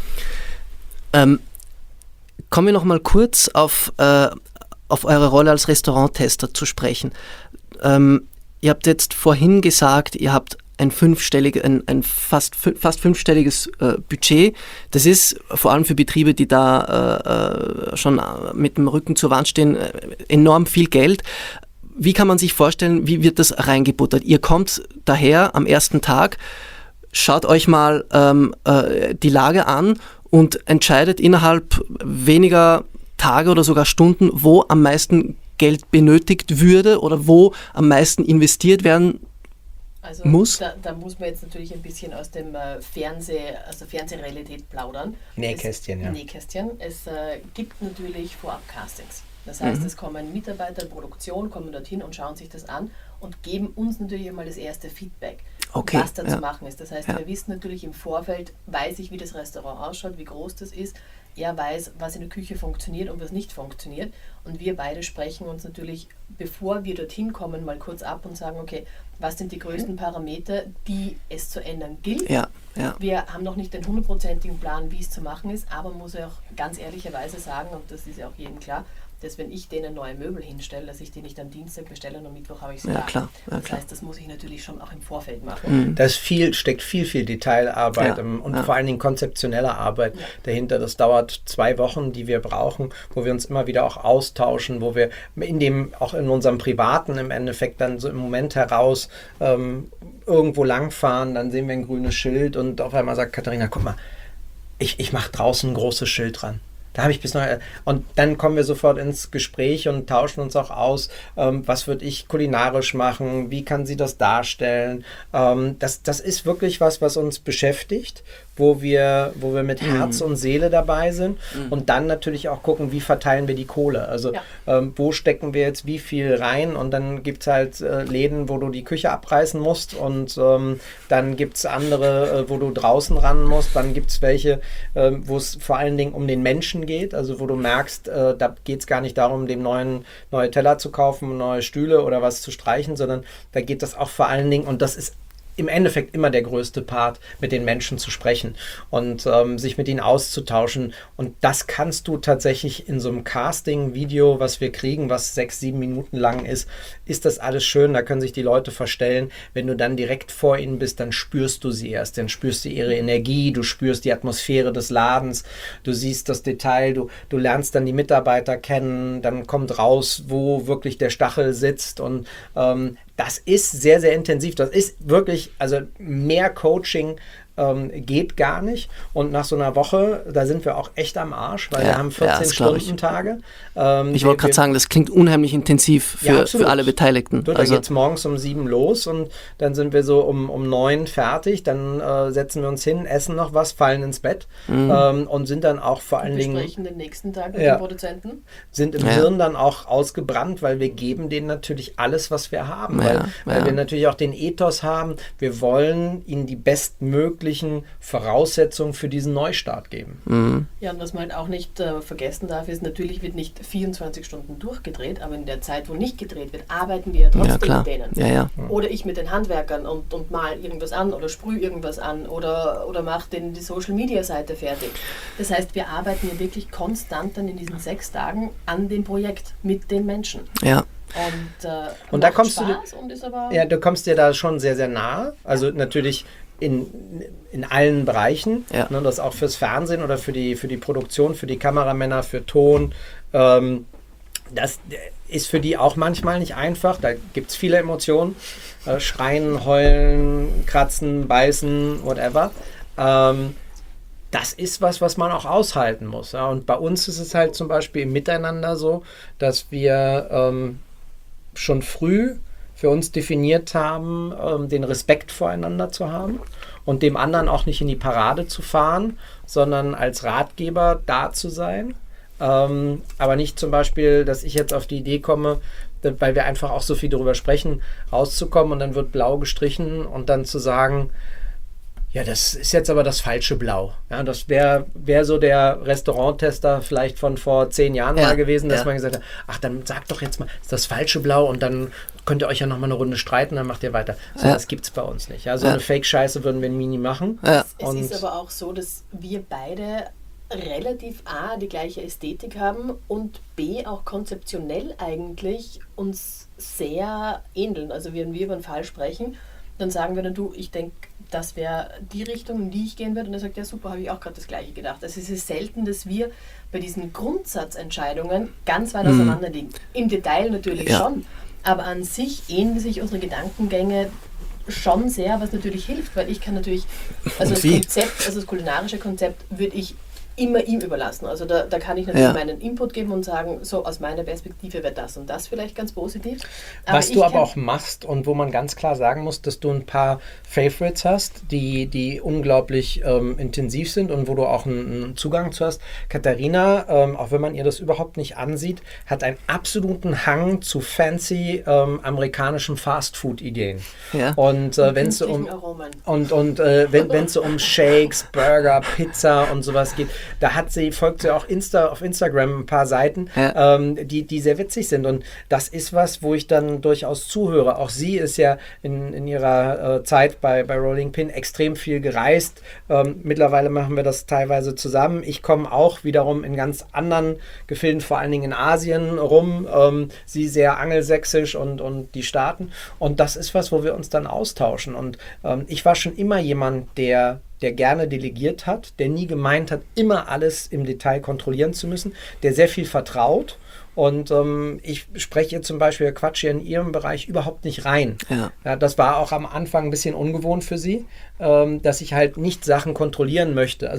Ähm. Kommen wir noch mal kurz auf, äh, auf eure Rolle als Restauranttester zu sprechen. Ähm, ihr habt jetzt vorhin gesagt, ihr habt ein fünfstelliges, ein, ein fast, fast fünfstelliges äh, Budget. Das ist vor allem für Betriebe, die da äh, schon mit dem Rücken zur Wand stehen, äh, enorm viel Geld. Wie kann man sich vorstellen, wie wird das reingebuttert? Ihr kommt daher am ersten Tag, schaut euch mal ähm, äh, die Lage an und entscheidet innerhalb weniger Tage oder sogar Stunden, wo am meisten Geld benötigt würde oder wo am meisten investiert werden also muss. Da, da muss man jetzt natürlich ein bisschen aus dem äh, Fernseh, aus der Fernsehrealität plaudern. Nähkästchen, es, ja. Nähkästchen. Es äh, gibt natürlich Vorab-Castings. Das heißt, Mhm. es kommen Mitarbeiter, Produktion, kommen dorthin und schauen sich das an und geben uns natürlich einmal das erste Feedback, okay, was da ja. zu machen ist. Das heißt, ja. wir wissen natürlich im Vorfeld, weiß ich, wie das Restaurant ausschaut, wie groß das ist. Er weiß, was in der Küche funktioniert und was nicht funktioniert. Und wir beide sprechen uns natürlich, bevor wir dorthin kommen, mal kurz ab und sagen, okay, was sind die größten Parameter, die es zu ändern gilt. Ja, ja. Wir haben noch nicht den hundertprozentigen Plan, wie es zu machen ist, aber man muss ja auch ganz ehrlicherweise sagen, und das ist ja auch jedem klar, dass wenn ich denen neue Möbel hinstelle, dass ich die nicht am Dienstag bestelle und am Mittwoch habe ich sie Ja, da. klar, ja, das klar. heißt, das muss ich natürlich schon auch im Vorfeld machen. Mhm. Da ist viel, steckt viel, viel Detailarbeit Ja, ähm, und ja. vor allen Dingen konzeptionelle Arbeit Ja. dahinter. Das dauert zwei Wochen, die wir brauchen, wo wir uns immer wieder auch austauschen, wo wir in dem, auch in unserem Privaten im Endeffekt dann so im Moment heraus ähm, irgendwo langfahren, dann sehen wir ein grünes Schild und auf einmal sagt Katharina, guck mal, ich, ich mache draußen ein großes Schild dran. Da habe ich bis noch, und dann kommen wir sofort ins Gespräch und tauschen uns auch aus, ähm, was würde ich kulinarisch machen, wie kann sie das darstellen. Ähm, das, das ist wirklich was, was uns beschäftigt wo wir, wo wir mit Herz Mhm. und Seele dabei sind Mhm. und dann natürlich auch gucken, wie verteilen wir die Kohle. Also Ja. ähm, wo stecken wir jetzt wie viel rein und dann gibt es halt äh, Läden, wo du die Küche abreißen musst und ähm, dann gibt es andere, äh, wo du draußen ran musst, dann gibt es welche, äh, wo es vor allen Dingen um den Menschen geht, also wo du merkst, äh, da geht es gar nicht darum, dem neuen neue Teller zu kaufen, neue Stühle oder was zu streichen, sondern da geht das auch vor allen Dingen, und das ist im Endeffekt immer der größte Part, mit den Menschen zu sprechen und ähm, sich mit ihnen auszutauschen. Und das kannst du tatsächlich in so einem Casting-Video, was wir kriegen, was sechs, sieben Minuten lang ist, ist das alles schön. Da können sich die Leute verstellen. Wenn du dann direkt vor ihnen bist, dann spürst du sie erst. Dann spürst du ihre Energie, du spürst die Atmosphäre des Ladens, du siehst das Detail, du, du lernst dann die Mitarbeiter kennen, dann kommt raus, wo wirklich der Stachel sitzt und ähm, das ist sehr, sehr intensiv. Das ist wirklich, also mehr Coaching ähm, geht gar nicht. Und nach so einer Woche, da sind wir auch echt am Arsch, weil Ja, wir haben ja, das vierzehn-Stunden-Tage. Ähm, Ich wollte gerade sagen, das klingt unheimlich intensiv für, Ja, absolut. für alle Beteiligten. Du, da Also, geht es morgens um sieben los und dann sind wir so um, um neun fertig. Dann äh, setzen wir uns hin, essen noch was, fallen ins Bett Mhm. ähm, und sind dann auch vor allen Wir Dingen sprechen den nächsten Tag mit Ja. den Produzenten. sind im Ja. Hirn dann auch ausgebrannt, weil wir geben denen natürlich alles, was wir haben, Ja, weil, weil ja. wir natürlich auch den Ethos haben, wir wollen ihnen die bestmöglichen Voraussetzungen für diesen Neustart geben. mhm. Ja, und was man halt auch nicht äh, vergessen darf, ist, natürlich wird nicht vierundzwanzig Stunden durchgedreht, aber in der Zeit, wo nicht gedreht wird, arbeiten wir ja trotzdem Ja, klar. mit denen. Ja, ja. Oder ich mit den Handwerkern und, und mal irgendwas an oder sprühe irgendwas an oder, oder mache den die Social-Media-Seite fertig. Das heißt, wir arbeiten ja wirklich konstant dann in diesen sechs Tagen an dem Projekt mit den Menschen. Ja. Und, äh, Und da macht kommst du- Spaß und ist aber Ja, du kommst dir da schon sehr, sehr nahe. Also natürlich in, in allen Bereichen. Ja. Ne, das auch fürs Fernsehen oder für die, für die Produktion, für die Kameramänner, für Ton. Ähm, das ist für die auch manchmal nicht einfach. Da gibt es viele Emotionen. Äh, schreien, heulen, kratzen, beißen, whatever. Ähm, das ist was, was man auch aushalten muss. Ja? Und bei uns ist es halt zum Beispiel im Miteinander so, dass wir ähm, schon früh für uns definiert haben, ähm, den Respekt voreinander zu haben und dem anderen auch nicht in die Parade zu fahren, sondern als Ratgeber da zu sein. Ähm, aber nicht zum Beispiel, dass ich jetzt auf die Idee komme, da- weil wir einfach auch so viel darüber sprechen, rauszukommen und dann wird blau gestrichen und dann zu sagen, ja, das ist jetzt aber das falsche Blau. Ja, das wäre wär so der Restauranttester vielleicht von vor zehn Jahren Ja, mal gewesen, dass ja. man gesagt hat, ach, dann sagt doch jetzt mal, ist das falsche Blau und dann könnt ihr euch ja nochmal eine Runde streiten, dann macht ihr weiter. So, Ja. das gibt es bei uns nicht. Ja, so Ja. eine Fake-Scheiße würden wir in Mini machen. Ja. es Und- ist aber auch so, dass wir beide relativ A, die gleiche Ästhetik haben und B, auch konzeptionell eigentlich uns sehr ähneln. Also wenn wir über einen Fall sprechen, dann sagen wir dann, du, ich denke, das wäre die Richtung, in die ich gehen würde. Und er sagt, ja super, habe ich auch gerade das Gleiche gedacht. Also es ist selten, dass wir bei diesen Grundsatzentscheidungen ganz weit auseinander liegen. Im Detail natürlich Ja. schon, aber an sich ähneln sich unsere Gedankengänge schon sehr, was natürlich hilft, weil ich kann natürlich, also Und das wie? Konzept, also das kulinarische Konzept würde ich immer ihm überlassen. Also da, da kann ich natürlich Ja. meinen Input geben und sagen, so aus meiner Perspektive wäre das und das vielleicht ganz positiv. Was ich du aber kann- auch machst und wo man ganz klar sagen muss, dass du ein paar Favorites hast, die, die unglaublich ähm, intensiv sind und wo du auch einen, einen Zugang zu hast. Katharina, ähm, auch wenn man ihr das überhaupt nicht ansieht, hat einen absoluten Hang zu fancy ähm, amerikanischen Fastfood-Ideen. Ja. Und äh, wenn es so um künstlichen Aromen. und, und äh, wenn es so um Shakes, Burger, Pizza und sowas geht, da hat sie, folgt sie auch Insta, auf Instagram ein paar Seiten, Ja. ähm, die, die sehr witzig sind. Und das ist was, wo ich dann durchaus zuhöre. Auch sie ist ja in, in ihrer äh, Zeit bei, bei Rolling Pin extrem viel gereist. Ähm, mittlerweile machen wir das teilweise zusammen. Ich komme auch wiederum in ganz anderen Gefilden, vor allen Dingen in Asien rum. Ähm, sie sehr angelsächsisch und, und die Staaten. Und das ist was, wo wir uns dann austauschen. Und ähm, ich war schon immer jemand, der der gerne delegiert hat, der nie gemeint hat, immer alles im Detail kontrollieren zu müssen, der sehr viel vertraut. Und ähm, ich spreche zum Beispiel, quatsche in ihrem Bereich überhaupt nicht rein. Ja. Ja, das war auch am Anfang ein bisschen ungewohnt für sie, ähm, dass ich halt nicht Sachen kontrollieren möchte. Also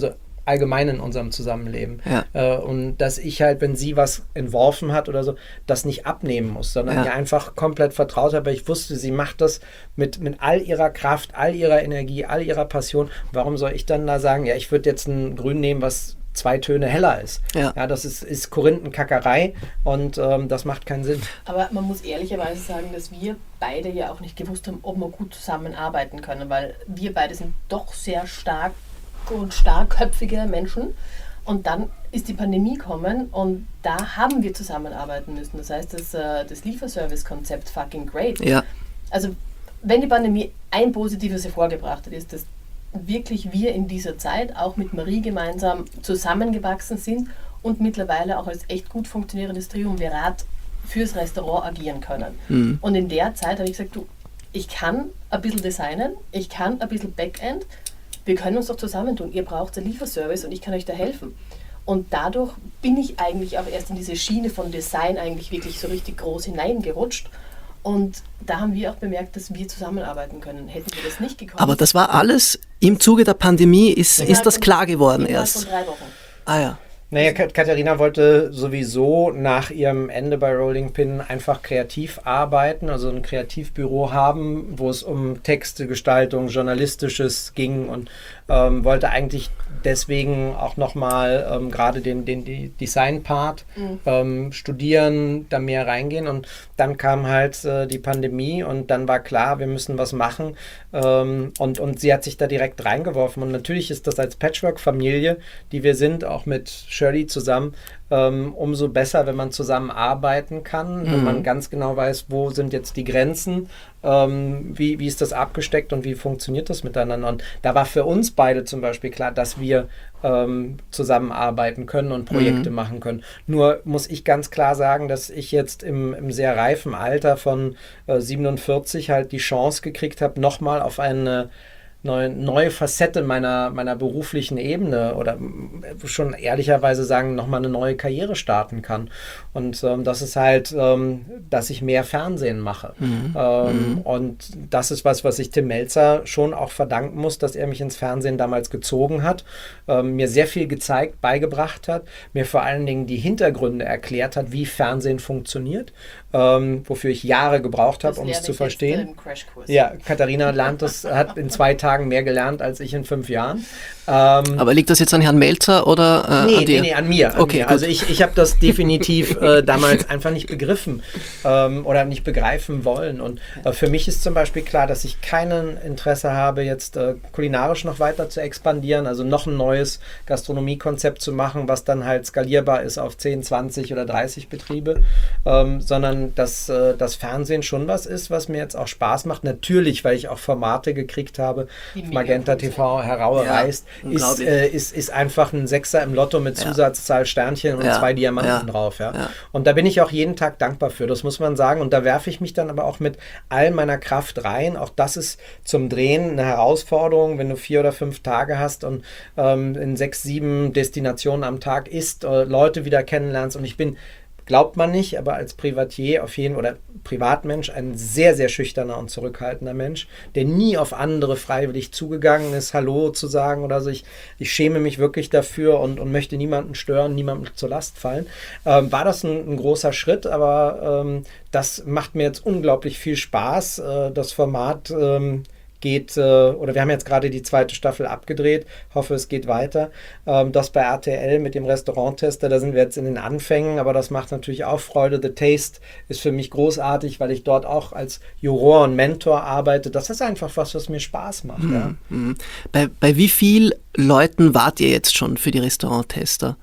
allgemein in unserem Zusammenleben. Ja. Äh, und dass ich halt, wenn sie was entworfen hat oder so, das nicht abnehmen muss, sondern Ja. ihr einfach komplett vertraut habe. Ich wusste, sie macht das mit, mit all ihrer Kraft, all ihrer Energie, all ihrer Passion. Warum soll ich dann da sagen, ja, ich würde jetzt ein Grün nehmen, was zwei Töne heller ist. Ja. Ja, das ist, ist Korinthenkackerei und ähm, das macht keinen Sinn. Aber man muss ehrlicherweise sagen, dass wir beide ja auch nicht gewusst haben, ob wir gut zusammenarbeiten können, weil wir beide sind doch sehr stark und starkköpfige Menschen. Und dann ist die Pandemie gekommen und da haben wir zusammenarbeiten müssen. Das heißt, das, äh, das Lieferservice-Konzept fucking great. Ja. Also wenn die Pandemie ein Positives hervorgebracht hat, ist, dass wirklich wir in dieser Zeit auch mit Marie gemeinsam zusammengewachsen sind und mittlerweile auch als echt gut funktionierendes Triumvirat fürs Restaurant agieren können. Mhm. Und in der Zeit habe ich gesagt, du, ich kann ein bisschen designen, ich kann ein bisschen Backend, wir können uns doch zusammentun, ihr braucht einen Lieferservice und ich kann euch da helfen. Und dadurch bin ich eigentlich auch erst in diese Schiene von Design eigentlich wirklich so richtig groß hineingerutscht. Und da haben wir auch bemerkt, dass wir zusammenarbeiten können. Hätten wir das nicht gekonnt. Aber das war alles im Zuge der Pandemie, ist, ist das klar geworden innerhalb erst? von drei Wochen. Ah ja. Naja, Kat- Katharina wollte sowieso nach ihrem Ende bei Rolling Pin einfach kreativ arbeiten, also ein Kreativbüro haben, wo es um Texte, Gestaltung, Journalistisches ging und ähm, wollte eigentlich deswegen auch nochmal ähm, gerade den, den die Design-Part Mhm. ähm, studieren, da mehr reingehen und dann kam halt äh, die Pandemie und dann war klar, wir müssen was machen ähm, und, und sie hat sich da direkt reingeworfen und natürlich ist das als Patchwork-Familie, die wir sind, auch mit Shirley zusammen, ähm, umso besser, wenn man zusammenarbeiten kann, wenn man ganz genau weiß, wo sind jetzt die Grenzen, ähm, wie, wie ist das abgesteckt und wie funktioniert das miteinander. Und da war für uns beide zum Beispiel klar, dass wir ähm, zusammenarbeiten können und Projekte Mhm. machen können. Nur muss ich ganz klar sagen, dass ich jetzt im, im sehr reifen Alter von äh, siebenundvierzig halt die Chance gekriegt habe, nochmal auf eine neue, neue Facette meiner, meiner beruflichen Ebene oder äh, schon ehrlicherweise sagen, nochmal eine neue Karriere starten kann. Und ähm, das ist halt, ähm, dass ich mehr Fernsehen mache. Ähm, und das ist was, was ich Tim Melzer schon auch verdanken muss, dass er mich ins Fernsehen damals gezogen hat, ähm, mir sehr viel gezeigt, beigebracht hat, mir vor allen Dingen die Hintergründe erklärt hat, wie Fernsehen funktioniert, ähm, wofür ich Jahre gebraucht habe, Das um es lerne zu ich jetzt verstehen. im Crashkurs. Ja, Katharina lernt das, hat in zwei Tagen mehr gelernt als ich in fünf Jahren. Ähm, Aber liegt das jetzt an Herrn Melzer oder äh, nee, an dir? nee, nee, an mir. An Okay, mir. gut. Also ich, ich habe das definitiv äh, damals einfach nicht begriffen ähm, oder nicht begreifen wollen. Und äh, für mich ist zum Beispiel klar, dass ich kein Interesse habe, jetzt äh, kulinarisch noch weiter zu expandieren, also noch ein neues Gastronomiekonzept zu machen, was dann halt skalierbar ist auf zehn, zwanzig oder dreißig Betriebe, ähm, sondern dass äh, das Fernsehen schon was ist, was mir jetzt auch Spaß macht. Natürlich, weil ich auch Formate gekriegt habe, Die mega Magenta cool T V herausreißt, Ja, ist, unglaublich. äh, ist, ist einfach ein Sechser im Lotto mit Ja. Zusatzzahl Sternchen und Ja, zwei Diamanten ja, drauf. Ja. ja. Und da bin ich auch jeden Tag dankbar für, das muss man sagen. Und da werfe ich mich dann aber auch mit all meiner Kraft rein. Auch das ist zum Drehen eine Herausforderung, wenn du vier oder fünf Tage hast und ähm, in sechs, sieben Destinationen am Tag isst, äh, Leute wieder kennenlernst. Und ich bin, glaubt man nicht, aber als Privatier auf jeden oder Privatmensch ein sehr, sehr schüchterner und zurückhaltender Mensch, der nie auf andere freiwillig zugegangen ist, Hallo zu sagen oder so. Ich, ich schäme mich wirklich dafür und, und möchte niemanden stören, niemandem zur Last fallen. Ähm, war das ein, ein großer Schritt, aber ähm, das macht mir jetzt unglaublich viel Spaß. Äh, das Format ähm, geht, äh, oder wir haben jetzt gerade die zweite Staffel abgedreht, hoffe es geht weiter. Ähm, das bei R T L mit dem Restauranttester, da sind wir jetzt in den Anfängen, aber das macht natürlich auch Freude. The Taste ist für mich großartig, weil ich dort auch als Juror und Mentor arbeite. Das ist einfach was, was mir Spaß macht. Ja. Mhm. Bei, bei wie vielen Leuten wart ihr jetzt schon für die Restauranttester?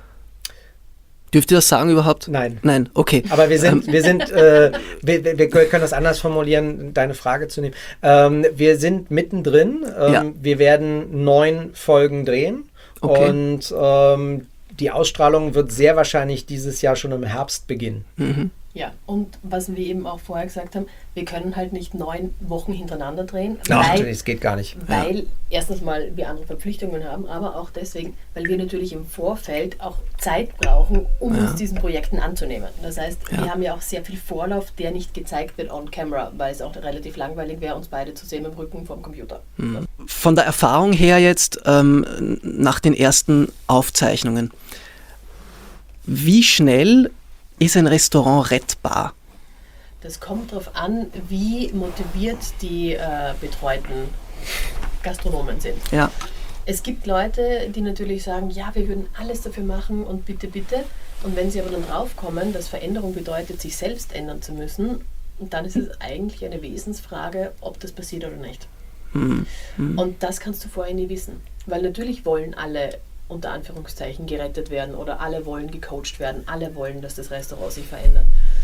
Dürft ihr das sagen überhaupt? Nein. Nein, okay. Aber wir sind, wir sind, äh, wir, wir können das anders formulieren, deine Frage zu nehmen. Ähm, wir sind mittendrin. Ähm, Ja. Wir werden neun Folgen drehen. Okay. Und ähm, die Ausstrahlung wird sehr wahrscheinlich dieses Jahr schon im Herbst beginnen. Mhm. Ja, und was wir eben auch vorher gesagt haben, wir können halt nicht neun Wochen hintereinander drehen, Ach, weil, natürlich, das geht gar nicht. weil erstens mal wir andere Verpflichtungen haben, aber auch deswegen, weil wir natürlich im Vorfeld auch Zeit brauchen, um Ja. uns diesen Projekten anzunehmen. Das heißt, Ja. wir haben ja auch sehr viel Vorlauf, der nicht gezeigt wird on camera, weil es auch relativ langweilig wäre, uns beide zu sehen im Rücken vom Computer. von der Erfahrung her jetzt, ähm, nach den ersten Aufzeichnungen, wie schnell ist ein Restaurant rettbar? Das kommt darauf an, wie motiviert die äh, betreuten Gastronomen sind. Ja. Es gibt Leute, die natürlich sagen, ja, wir würden alles dafür machen und bitte, bitte. Und wenn sie aber dann draufkommen, dass Veränderung bedeutet, sich selbst ändern zu müssen, dann ist es eigentlich eine Wesensfrage, ob das passiert oder nicht. Mhm. Mhm. Und das kannst du vorher nie wissen. Weil natürlich wollen alle unter Anführungszeichen gerettet werden oder alle wollen gecoacht werden, alle wollen, dass das Restaurant sich verändert.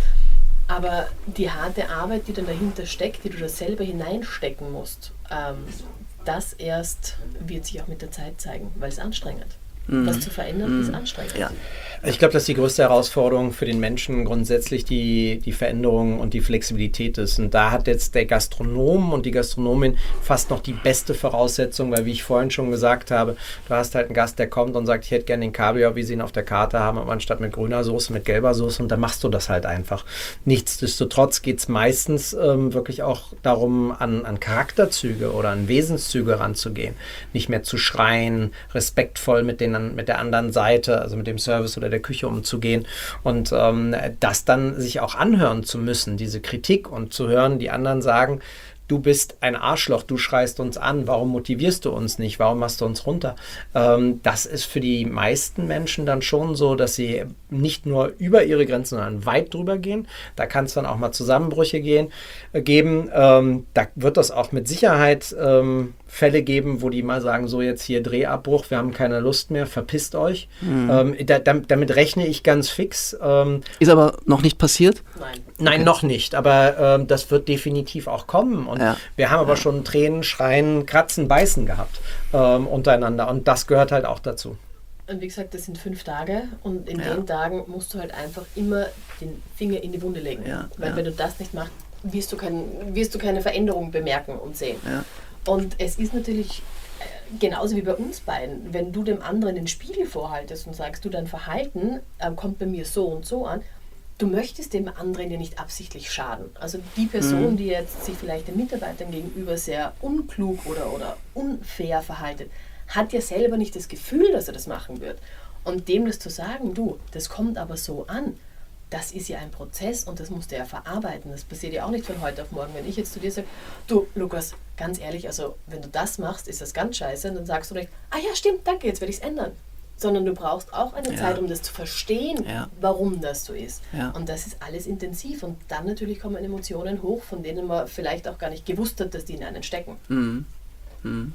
Aber die harte Arbeit, die dann dahinter steckt, die du da selber hineinstecken musst, ähm, das erst wird sich auch mit der Zeit zeigen, weil es anstrengend. Mhm. Was zu verändern mhm. ist anstrengend. Ja. Ich glaube, dass die größte Herausforderung für den Menschen grundsätzlich die, die Veränderung und die Flexibilität ist. Und da hat jetzt der Gastronom und die Gastronomin fast noch die beste Voraussetzung, weil, wie ich vorhin schon gesagt habe, du hast halt einen Gast, der kommt und sagt, ich hätte gerne den Kabeljau, wie sie ihn auf der Karte haben, aber anstatt mit grüner Soße, mit gelber Soße, und dann machst du das halt einfach. Nichtsdestotrotz geht es meistens ähm, wirklich auch darum, an, an Charakterzüge oder an Wesenszüge ranzugehen. Nicht mehr zu schreien, respektvoll mit, den, mit der anderen Seite, also mit dem Service oder der Küche umzugehen und ähm, das dann sich auch anhören zu müssen, diese Kritik, und zu hören, die anderen sagen, du bist ein Arschloch, du schreist uns an, warum motivierst du uns nicht, warum machst du uns runter? Ähm, das ist für die meisten Menschen dann schon so, dass sie nicht nur über ihre Grenzen, sondern weit drüber gehen. Da kann es dann auch mal Zusammenbrüche gehen, äh, geben. Ähm, da wird das auch mit Sicherheit ähm, Fälle geben, wo die mal sagen, so jetzt hier Drehabbruch, wir haben keine Lust mehr, verpisst euch. Mhm. Ähm, da, damit rechne ich ganz fix. Ähm, ist aber noch nicht passiert? Nein. Nein, okay. Noch nicht, aber ähm, das wird definitiv auch kommen. Und ja. wir haben aber ja. schon Tränen, Schreien, Kratzen, Beißen gehabt ähm, untereinander, und das gehört halt auch dazu. Und wie gesagt, das sind fünf Tage, und in ja. den Tagen musst du halt einfach immer den Finger in die Wunde legen. Ja. Weil ja. wenn du das nicht machst, wirst du, kein, wirst du keine Veränderung bemerken und sehen. Ja. Und es ist natürlich genauso wie bei uns beiden, wenn du dem anderen den Spiegel vorhaltest und sagst, du, dein Verhalten äh, kommt bei mir so und so an, du möchtest dem anderen ja nicht absichtlich schaden. Also die Person, mhm. die jetzt sich vielleicht den Mitarbeitern gegenüber sehr unklug oder, oder unfair verhaltet, hat ja selber nicht das Gefühl, dass er das machen wird. Und dem das zu sagen, du, das kommt aber so an, das ist ja ein Prozess und das musst du ja verarbeiten. Das passiert ja auch nicht von heute auf morgen. Wenn ich jetzt zu dir sage, du Lukas, ganz ehrlich, also wenn du das machst, ist das ganz scheiße, und dann sagst du nicht, ah ja, stimmt, danke, jetzt werde ich es ändern. Sondern du brauchst auch eine ja. Zeit, um das zu verstehen, ja. warum das so ist. Ja. Und das ist alles intensiv, und dann natürlich kommen Emotionen hoch, von denen man vielleicht auch gar nicht gewusst hat, dass die in einen stecken. Mhm. Mhm.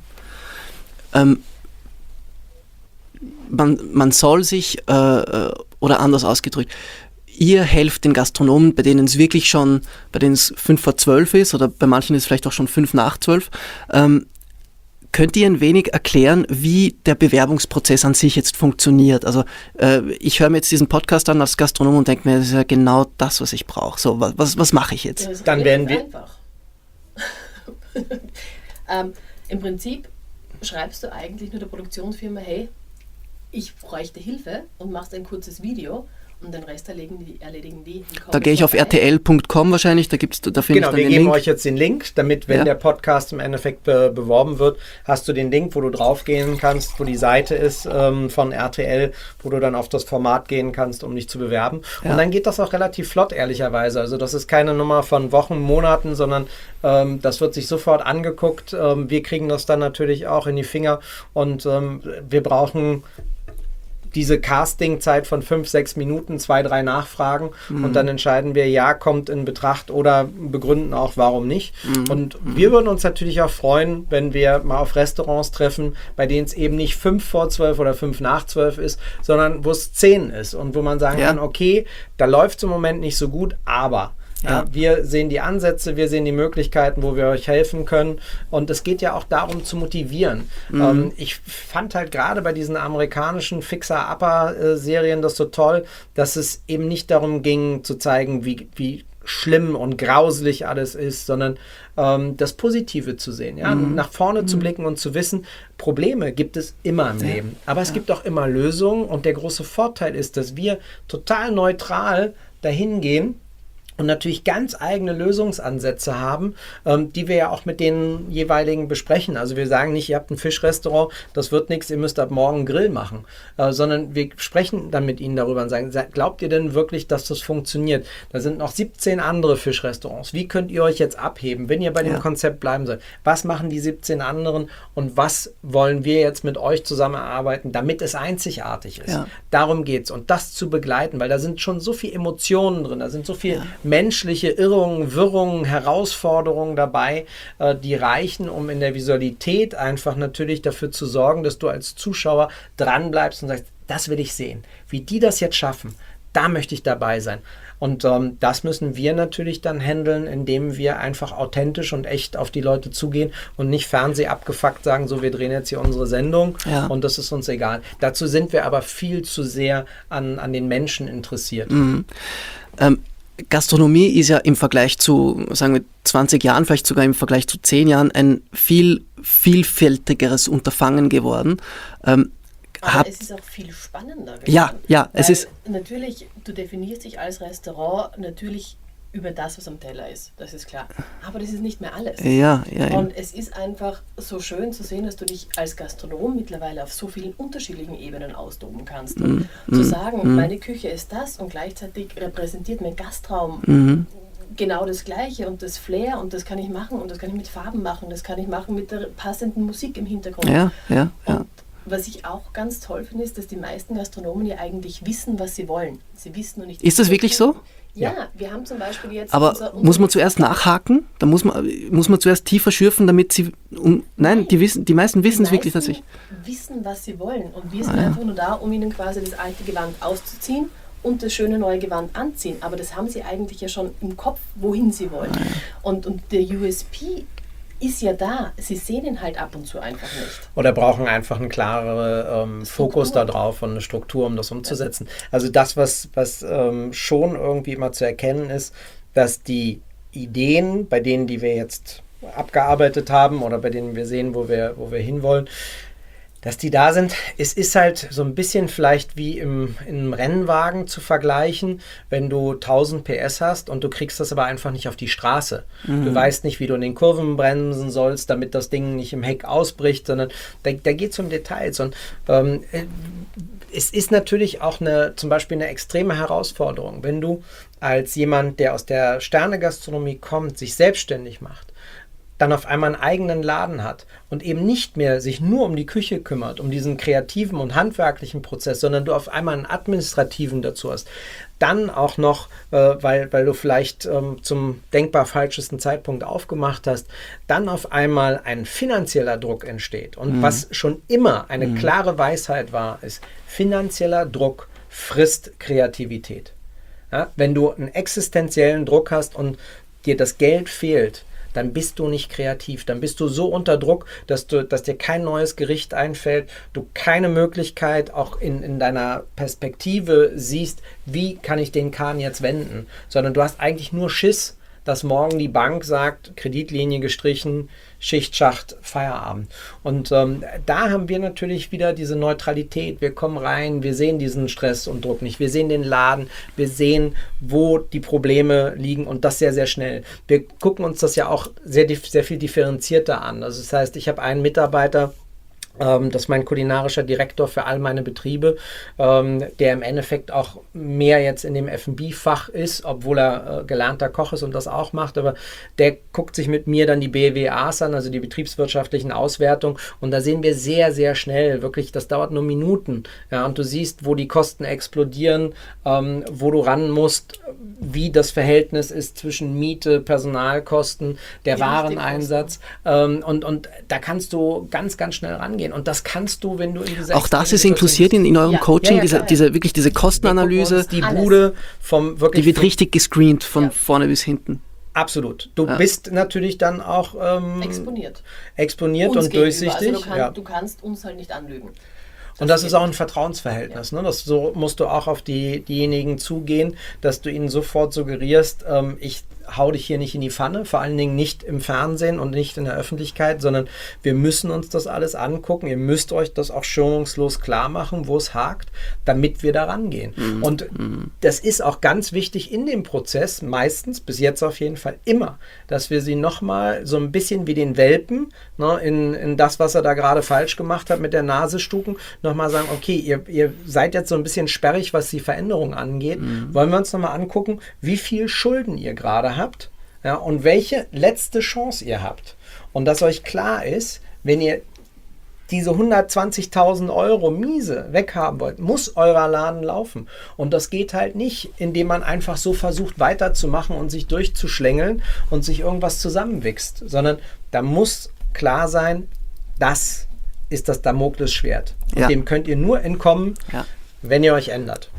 Ähm, man, man soll sich, äh, oder anders ausgedrückt, ihr helft den Gastronomen, bei denen es wirklich schon, bei denen es fünf vor zwölf ist, oder bei manchen ist es vielleicht auch schon fünf nach zwölf. Ähm, könnt ihr ein wenig erklären, wie der Bewerbungsprozess an sich jetzt funktioniert? Also äh, ich höre mir jetzt diesen Podcast an als Gastronom und denke mir, das ist ja genau das, was ich brauche. So, was, was, was mache ich jetzt? Ja, das Dann werden wir einfach. ähm, Im Prinzip schreibst du eigentlich nur der Produktionsfirma, hey, ich bräuchte Hilfe, und machst ein kurzes Video. Und den Rest erledigen die. Erledigen die, die da gehe ich auf r t l punkt com wahrscheinlich, da gibt's, da finde genau, ich dann wir den geben Link. euch jetzt den Link, damit, wenn ja. der Podcast im Endeffekt be- beworben wird, hast du den Link, wo du draufgehen kannst, wo die Seite ist ähm, von R T L, wo du dann auf das Format gehen kannst, um dich zu bewerben. Ja. Und dann geht das auch relativ flott, ehrlicherweise. Also das ist keine Nummer von Wochen, Monaten, sondern ähm, das wird sich sofort angeguckt. Ähm, wir kriegen das dann natürlich auch in die Finger, und ähm, wir brauchen diese Casting-Zeit von fünf, sechs Minuten, zwei, drei Nachfragen, mhm. und dann entscheiden wir, ja, kommt in Betracht, oder begründen auch, warum nicht. Mhm. Und mhm. wir würden uns natürlich auch freuen, wenn wir mal auf Restaurants treffen, bei denen es eben nicht fünf vor zwölf oder fünf nach zwölf ist, sondern wo es zehn ist, und wo man sagen ja. kann, okay, da läuft es im Moment nicht so gut, aber Ja. Ja, wir sehen die Ansätze, wir sehen die Möglichkeiten, wo wir euch helfen können, und es geht ja auch darum zu motivieren. Mhm. Ähm, ich fand halt gerade bei diesen amerikanischen Fixer-Upper-Serien das so toll, dass es eben nicht darum ging zu zeigen, wie, wie schlimm und grauselig alles ist, sondern ähm, das Positive zu sehen, ja? Mhm. nach vorne mhm. zu blicken und zu wissen, Probleme gibt es immer im ja. Leben, aber es ja. gibt auch immer Lösungen, und der große Vorteil ist, dass wir total neutral dahin gehen und natürlich ganz eigene Lösungsansätze haben, ähm, die wir ja auch mit den jeweiligen besprechen. Also wir sagen nicht, ihr habt ein Fischrestaurant, das wird nichts, ihr müsst ab morgen einen Grill machen, äh, sondern wir sprechen dann mit ihnen darüber und sagen, glaubt ihr denn wirklich, dass das funktioniert? Da sind noch siebzehn andere Fischrestaurants. Wie könnt ihr euch jetzt abheben, wenn ihr bei dem Ja. Konzept bleiben sollt? Was machen die siebzehn anderen und was wollen wir jetzt mit euch zusammenarbeiten, damit es einzigartig ist? Ja. Darum geht es. Und das zu begleiten, weil da sind schon so viele Emotionen drin, da sind so viele Ja. menschliche Irrungen, Wirrungen, Herausforderungen dabei, äh, die reichen, um in der Visualität einfach natürlich dafür zu sorgen, dass du als Zuschauer dranbleibst und sagst, das will ich sehen. Wie die das jetzt schaffen, da möchte ich dabei sein. Und ähm, das müssen wir natürlich dann handeln, indem wir einfach authentisch und echt auf die Leute zugehen und nicht Fernseh abgefuckt sagen, so wir drehen jetzt hier unsere Sendung Ja. und das ist uns egal. Dazu sind wir aber viel zu sehr an, an den Menschen interessiert. Mhm. Ähm, Gastronomie ist ja im Vergleich zu, sagen wir, zwanzig Jahren, vielleicht sogar im Vergleich zu zehn Jahren, ein viel vielfältigeres Unterfangen geworden. Ähm, Aber hab, es ist auch viel spannender geworden. Ja, ja, es Weil ist- Natürlich, du definierst dich als Restaurant natürlich über das, was am Teller ist. Das ist klar. Aber das ist nicht mehr alles. ja, ja, Und es ist einfach so schön zu sehen, dass du dich als Gastronom mittlerweile auf so vielen unterschiedlichen Ebenen austoben kannst. Und zu sagen, meine Küche ist das und gleichzeitig repräsentiert mein Gastraum Mhm. genau das Gleiche und das Flair und das kann ich machen und das kann ich mit Farben machen, das kann ich machen mit der passenden Musik im Hintergrund. ja, ja, ja. Und was ich auch ganz toll finde, ist, dass die meisten Gastronomen ja eigentlich wissen, was sie wollen. Sie wissen nur nicht. Ist das wirklich so? Ja, wir haben zum Beispiel jetzt. Aber unser- muss unser- man zuerst nachhaken? Da muss man, muss man zuerst tiefer schürfen, damit sie. Um, nein, die, wissen, die meisten wissen es Die wirklich meisten tatsächlich. wissen, was sie wollen. Und wir sind Ah, ja. einfach nur da, um ihnen quasi das alte Gewand auszuziehen und das schöne neue Gewand anziehen. Aber das haben sie eigentlich ja schon im Kopf, wohin sie wollen. Ah, Und, und der U S P ist ja da. Sie sehen ihn halt ab und zu einfach nicht. Oder brauchen einfach einen klareren ähm, Fokus Struktur. darauf und eine Struktur, um das umzusetzen. Also das, was, was ähm, schon irgendwie immer zu erkennen ist, dass die Ideen, bei denen, die wir jetzt abgearbeitet haben oder bei denen wir sehen, wo wir, wo wir hinwollen, dass die da sind. Es ist halt so ein bisschen vielleicht wie im, im Rennwagen zu vergleichen, wenn du tausend P S hast und du kriegst das aber einfach nicht auf die Straße. Du weißt nicht, wie du in den Kurven bremsen sollst, damit das Ding nicht im Heck ausbricht, sondern da, da geht es um Details. Und ähm, es ist natürlich auch eine, zum Beispiel eine extreme Herausforderung, wenn du als jemand, der aus der Sternegastronomie kommt, sich selbstständig macht, dann auf einmal einen eigenen Laden hat und eben nicht mehr sich nur um die Küche kümmert, um diesen kreativen und handwerklichen Prozess, sondern du auf einmal einen administrativen dazu hast. Dann auch noch, äh, weil, weil du vielleicht ähm, zum denkbar falschesten Zeitpunkt aufgemacht hast, dann auf einmal ein finanzieller Druck entsteht. Und was schon immer eine klare Weisheit war, ist, finanzieller Druck frisst Kreativität. Ja? Wenn du einen existenziellen Druck hast und dir das Geld fehlt, dann bist du nicht kreativ. Dann bist du so unter Druck, dass, du, dass dir kein neues Gericht einfällt, du keine Möglichkeit auch in, in deiner Perspektive siehst, wie kann ich den Kahn jetzt wenden, sondern du hast eigentlich nur Schiss, dass morgen die Bank sagt, Kreditlinie gestrichen, Schichtschacht, Feierabend. Und ähm, da haben wir natürlich wieder diese Neutralität. Wir kommen rein, wir sehen diesen Stress und Druck nicht. Wir sehen den Laden, wir sehen, wo die Probleme liegen und das sehr, sehr schnell. Wir gucken uns das ja auch sehr, sehr viel differenzierter an. Also das heißt, ich habe einen Mitarbeiter, Ähm, das ist mein kulinarischer Direktor für all meine Betriebe, ähm, der im Endeffekt auch mehr jetzt in dem F und B-Fach ist, obwohl er äh, gelernter Koch ist und das auch macht, aber der guckt sich mit mir dann die B W As an, also die betriebswirtschaftlichen Auswertungen, und da sehen wir sehr, sehr schnell, wirklich, das dauert nur Minuten, ja, und du siehst, wo die Kosten explodieren, ähm, wo du ran musst, wie das Verhältnis ist zwischen Miete, Personalkosten, der Die Wareneinsatz, ähm, und, und da kannst du ganz, ganz schnell rangehen. Und das kannst du, wenn du in dieser... Auch das ist inklusiert in, in eurem Ja, Coaching, ja, ja, diese, klar. diese, wirklich diese Kostenanalyse, die Alles. Bude vom wirklich... die wird richtig gescreent von Ja. vorne bis hinten. Absolut. Du Ja. bist natürlich dann auch ähm, exponiert. exponiert Uns und gegenüber. durchsichtig. Also du, kann, ja. du kannst uns halt nicht anlügen. Und das ist geht auch ein Vertrauensverhältnis. Ne? Das, so musst du auch auf die, diejenigen zugehen, dass du ihnen sofort suggerierst, ähm, ich hau dich hier nicht in die Pfanne, vor allen Dingen nicht im Fernsehen und nicht in der Öffentlichkeit, sondern wir müssen uns das alles angucken. Ihr müsst euch das auch schonungslos klar machen, wo es hakt, damit wir da rangehen. Mhm. Und mhm. das ist auch ganz wichtig in dem Prozess, meistens, bis jetzt auf jeden Fall immer, dass wir sie nochmal so ein bisschen wie den Welpen, ne, in, in das, was er da gerade falsch gemacht hat mit der Nase stucken, nochmal sagen, okay, ihr, ihr seid jetzt so ein bisschen sperrig, was die Veränderung angeht. Mhm. Wollen wir uns nochmal angucken, wie viel Schulden ihr gerade habt, ja, und welche letzte Chance ihr habt. Und dass euch klar ist, wenn ihr diese hundertzwanzigtausend Euro Miese weghaben wollt, muss euer Laden laufen. Und das geht halt nicht, indem man einfach so versucht weiterzumachen und sich durchzuschlängeln und sich irgendwas zusammenwächst, sondern da muss klar sein, das ist das Damoklesschwert. Ja. Dem könnt ihr nur entkommen, ja. wenn ihr euch ändert.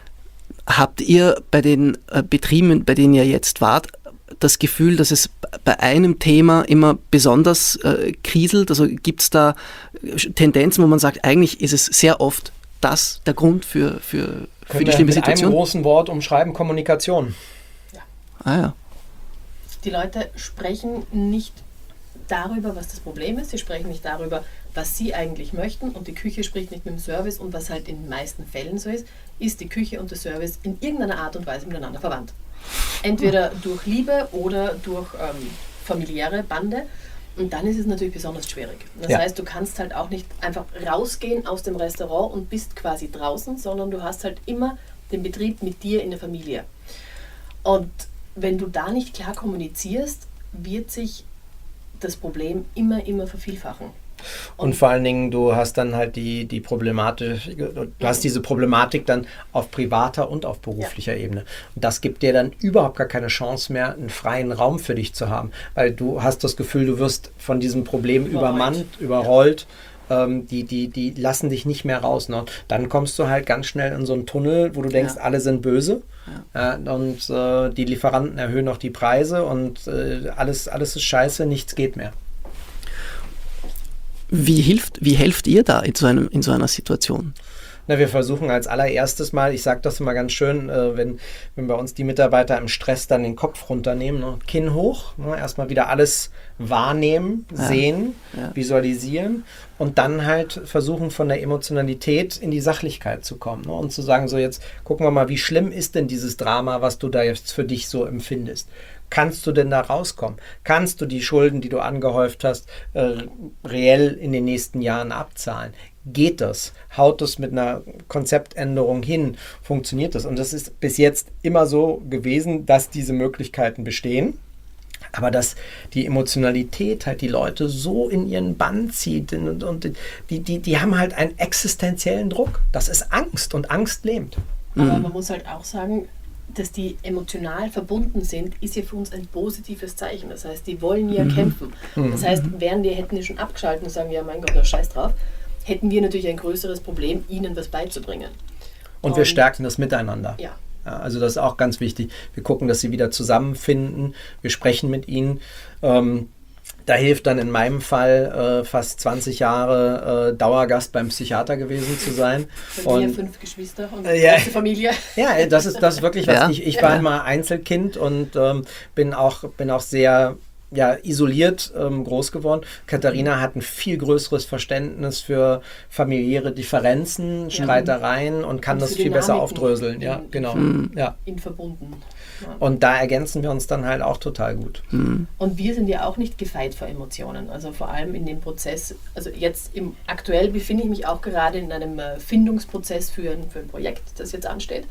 Habt ihr bei den äh, Betrieben, bei denen ihr jetzt wart, das Gefühl, dass es bei einem Thema immer besonders äh, kriselt? Also gibt es da Tendenzen, wo man sagt, eigentlich ist es sehr oft das der Grund für, für, für die schlimme Situation? Mit einem großen Wort umschreiben, Kommunikation. Ja. Ah ja. Die Leute sprechen nicht darüber, was das Problem ist. Sie sprechen nicht darüber, was sie eigentlich möchten, und die Küche spricht nicht mit dem Service, und was halt in den meisten Fällen so ist, ist die Küche und der Service in irgendeiner Art und Weise miteinander verwandt. Entweder durch Liebe oder durch ähm, familiäre Bande, und dann ist es natürlich besonders schwierig. Das ja. heißt, du kannst halt auch nicht einfach rausgehen aus dem Restaurant und bist quasi draußen, sondern du hast halt immer den Betrieb mit dir in der Familie. Und wenn du da nicht klar kommunizierst, wird sich das Problem immer, immer vervielfachen. Und, und vor allen Dingen, du hast dann halt die, die Problematik, du hast diese Problematik dann auf privater und auf beruflicher ja. Ebene. Und das gibt dir dann überhaupt gar keine Chance mehr, einen freien Raum für dich zu haben. Weil du hast das Gefühl, du wirst von diesem Problem überrollt. übermannt, überrollt. Ja. Ähm, die, die, die lassen dich nicht mehr raus. Ne? Dann kommst du halt ganz schnell in so einen Tunnel, wo du denkst, ja. alle sind böse. Ja. Ja, und äh, die Lieferanten erhöhen noch die Preise und äh, alles, alles ist scheiße, nichts geht mehr. Wie hilft, wie helft ihr da in so, einem, in so einer Situation? Na, wir versuchen als allererstes mal, ich sage das immer ganz schön, äh, wenn, wenn bei uns die Mitarbeiter im Stress dann den Kopf runternehmen, ne, Kinn hoch, ne, erstmal wieder alles wahrnehmen, ja. sehen, ja. visualisieren und dann halt versuchen, von der Emotionalität in die Sachlichkeit zu kommen, ne, und zu sagen, so jetzt gucken wir mal, wie schlimm ist denn dieses Drama, was du da jetzt für dich so empfindest. Kannst du denn da rauskommen? Kannst du die Schulden, die du angehäuft hast, äh, reell in den nächsten Jahren abzahlen? Geht das? Haut das mit einer Konzeptänderung hin? Funktioniert das? Und das ist bis jetzt immer so gewesen, dass diese Möglichkeiten bestehen, aber dass die Emotionalität halt die Leute so in ihren Bann zieht und, und die, die, die haben halt einen existenziellen Druck. Das ist Angst und Angst lähmt. Aber mhm. man muss halt auch sagen, dass die emotional verbunden sind, ist ja für uns ein positives Zeichen. Das heißt, die wollen ja mhm. kämpfen. Das heißt, wären wir, hätten die schon abgeschaltet und sagen, ja mein Gott, na scheiß drauf, hätten wir natürlich ein größeres Problem, ihnen was beizubringen. Und, und wir stärken das Miteinander. Ja. Ja, also das ist auch ganz wichtig. Wir gucken, dass sie wieder zusammenfinden. Wir sprechen mit ihnen. Ähm, da hilft dann in meinem Fall äh, fast zwanzig Jahre äh, Dauergast beim Psychiater gewesen zu sein. Bei mir fünf Geschwister und eine äh, große Familie. Ja, das ist, das ist wirklich was. Ja. Ich, ich war ja. immer Einzelkind und ähm, bin, auch, bin auch sehr... ja, isoliert ähm, groß geworden. Katharina hat ein viel größeres Verständnis für familiäre Differenzen, Streitereien ja. und kann und das viel besser aufdröseln. Ja, in, genau. In, ja. in verbunden. Ja. Und da ergänzen wir uns dann halt auch total gut. Mhm. Und wir sind ja auch nicht gefeit vor Emotionen. Also vor allem in dem Prozess, also jetzt im, aktuell befinde ich mich auch gerade in einem äh, Findungsprozess für ein, für ein Projekt, das jetzt ansteht.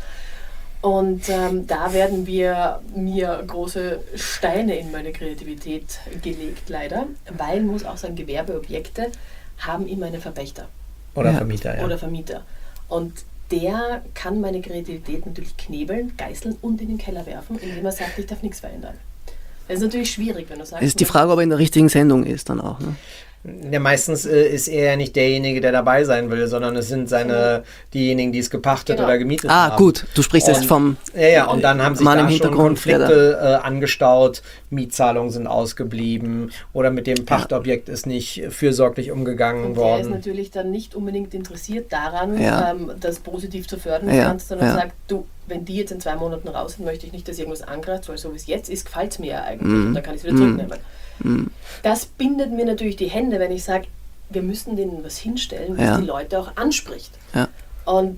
Und ähm, da werden wir mir große Steine in meine Kreativität gelegt, leider. Weil, man muss auch sagen, Gewerbeobjekte haben immer einen Verpächter. Oder ja. Vermieter, ja. Oder Vermieter. Und der kann meine Kreativität natürlich knebeln, geißeln und in den Keller werfen, indem er sagt, ich darf nichts verändern. Das ist natürlich schwierig, wenn du sagst... Es ist die Frage, ob er in der richtigen Sendung ist dann auch, ne? Ja, meistens äh, ist er ja nicht derjenige, der dabei sein will, sondern es sind seine diejenigen, die es gepachtet genau. oder gemietet ah, haben. Ah, gut. Du sprichst und, jetzt vom ja, ja, und dann haben sich Mann da im schon Hintergrund, Konflikte äh, angestaut Mietzahlungen sind ausgeblieben oder mit dem Pachtobjekt ist nicht fürsorglich umgegangen und worden. Der ist natürlich dann nicht unbedingt interessiert daran, Ja. ähm, das positiv zu fördern, Ja. Ganze, sondern Ja. sagt, du, wenn die jetzt in zwei Monaten raus sind, möchte ich nicht, dass irgendwas angreift, weil so wie es jetzt ist, gefällt es mir ja eigentlich Mhm. und dann kann ich es wieder zurücknehmen. Mhm. Das bindet mir natürlich die Hände, wenn ich sage, wir müssen denen was hinstellen, was Ja. die Leute auch anspricht. Ja. Und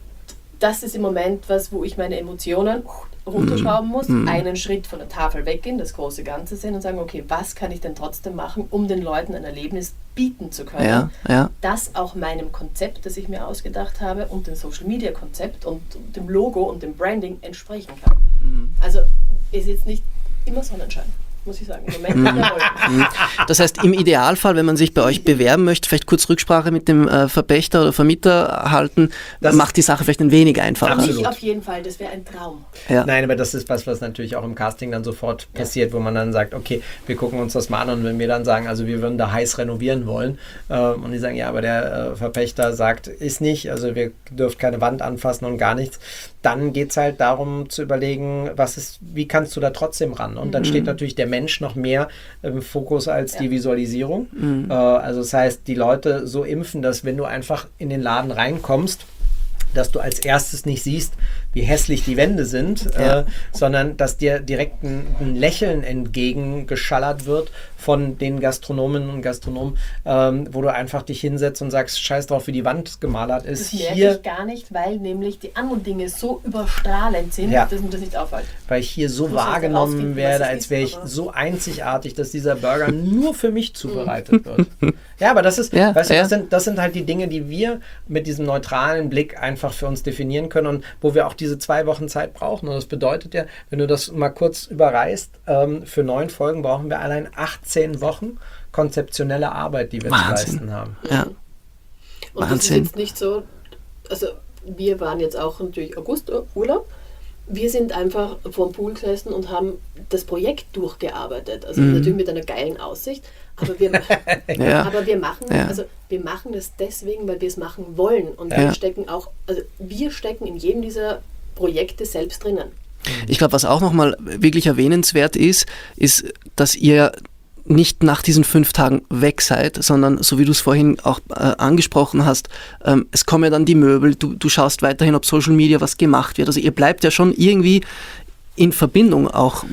das ist im Moment was, wo ich meine Emotionen runterschrauben muss, Mhm. einen Schritt von der Tafel weggehen, das große Ganze sehen und sagen, okay, was kann ich denn trotzdem machen, um den Leuten ein Erlebnis bieten zu können, Ja, ja. das auch meinem Konzept, das ich mir ausgedacht habe und dem Social-Media-Konzept und dem Logo und dem Branding entsprechen kann. Mhm. Also ist jetzt nicht immer Sonnenschein, muss ich sagen. Im Moment nicht mehr Wolken. Das heißt, im Idealfall, wenn man sich bei euch bewerben möchte, vielleicht kurz Rücksprache mit dem äh, Verpächter oder Vermieter halten, Das macht die Sache vielleicht ein wenig einfacher. Absolut. Ich auf jeden Fall, das wäre ein Traum. Ja. Nein, aber das ist was, was natürlich auch im Casting dann sofort passiert, wo man dann sagt, okay, wir gucken uns das mal an und wenn wir dann sagen, also wir würden da heiß renovieren wollen äh, und die sagen, ja, aber der äh, Verpächter sagt, ist nicht, also wir dürfen keine Wand anfassen und gar nichts, dann geht es halt darum zu überlegen, was ist, wie kannst du da trotzdem ran? Und dann steht natürlich der Mensch noch mehr im Fokus als Ja. die Visualisierung. Äh, also das heißt, die Leute so impfen, dass wenn du einfach in den Laden reinkommst, dass du als erstes nicht siehst, wie hässlich die Wände sind, Ja. äh, sondern dass dir direkt ein, ein Lächeln entgegengeschallert wird von den Gastronominnen und Gastronomen, ähm, wo du einfach dich hinsetzt und sagst, scheiß drauf, wie die Wand gemalert ist. Das merke Hier, ich gar nicht, weil nämlich die anderen Dinge so überstrahlend sind, Ja. dass mir das nicht auffällt. weil ich hier so Muss erst wahrgenommen herausfinden, werde, was es als ist, wäre ich aber- so einzigartig, dass dieser Burger nur für mich zubereitet wird. Ja, aber das ist, Ja, weißt du, ja. das sind, das sind halt die Dinge, die wir mit diesem neutralen Blick einfach für uns definieren können und wo wir auch diese zwei Wochen Zeit brauchen. Und das bedeutet ja, wenn du das mal kurz überreißt, ähm, für neun Folgen brauchen wir allein achtzehn Wochen konzeptionelle Arbeit, die wir Wahnsinn. zu leisten haben. Ja. Und das ist Wahnsinn. jetzt nicht so, also wir waren jetzt auch natürlich August Urlaub. Wir sind einfach vorm Pool gesessen und haben das Projekt durchgearbeitet. Also Mhm. natürlich mit einer geilen Aussicht. Aber wir, Ja. aber wir machen, Ja. also wir machen das deswegen, weil wir es machen wollen. Und Ja. wir stecken auch, also wir stecken in jedem dieser Projekte selbst drinnen. Ich glaube, was auch nochmal wirklich erwähnenswert ist, ist, dass ihr nicht nach diesen fünf Tagen weg seid, sondern so wie du es vorhin auch äh, angesprochen hast, ähm, es kommen ja dann die Möbel, du, du schaust weiterhin, ob Social Media was gemacht wird. Also ihr bleibt ja schon irgendwie in Verbindung auch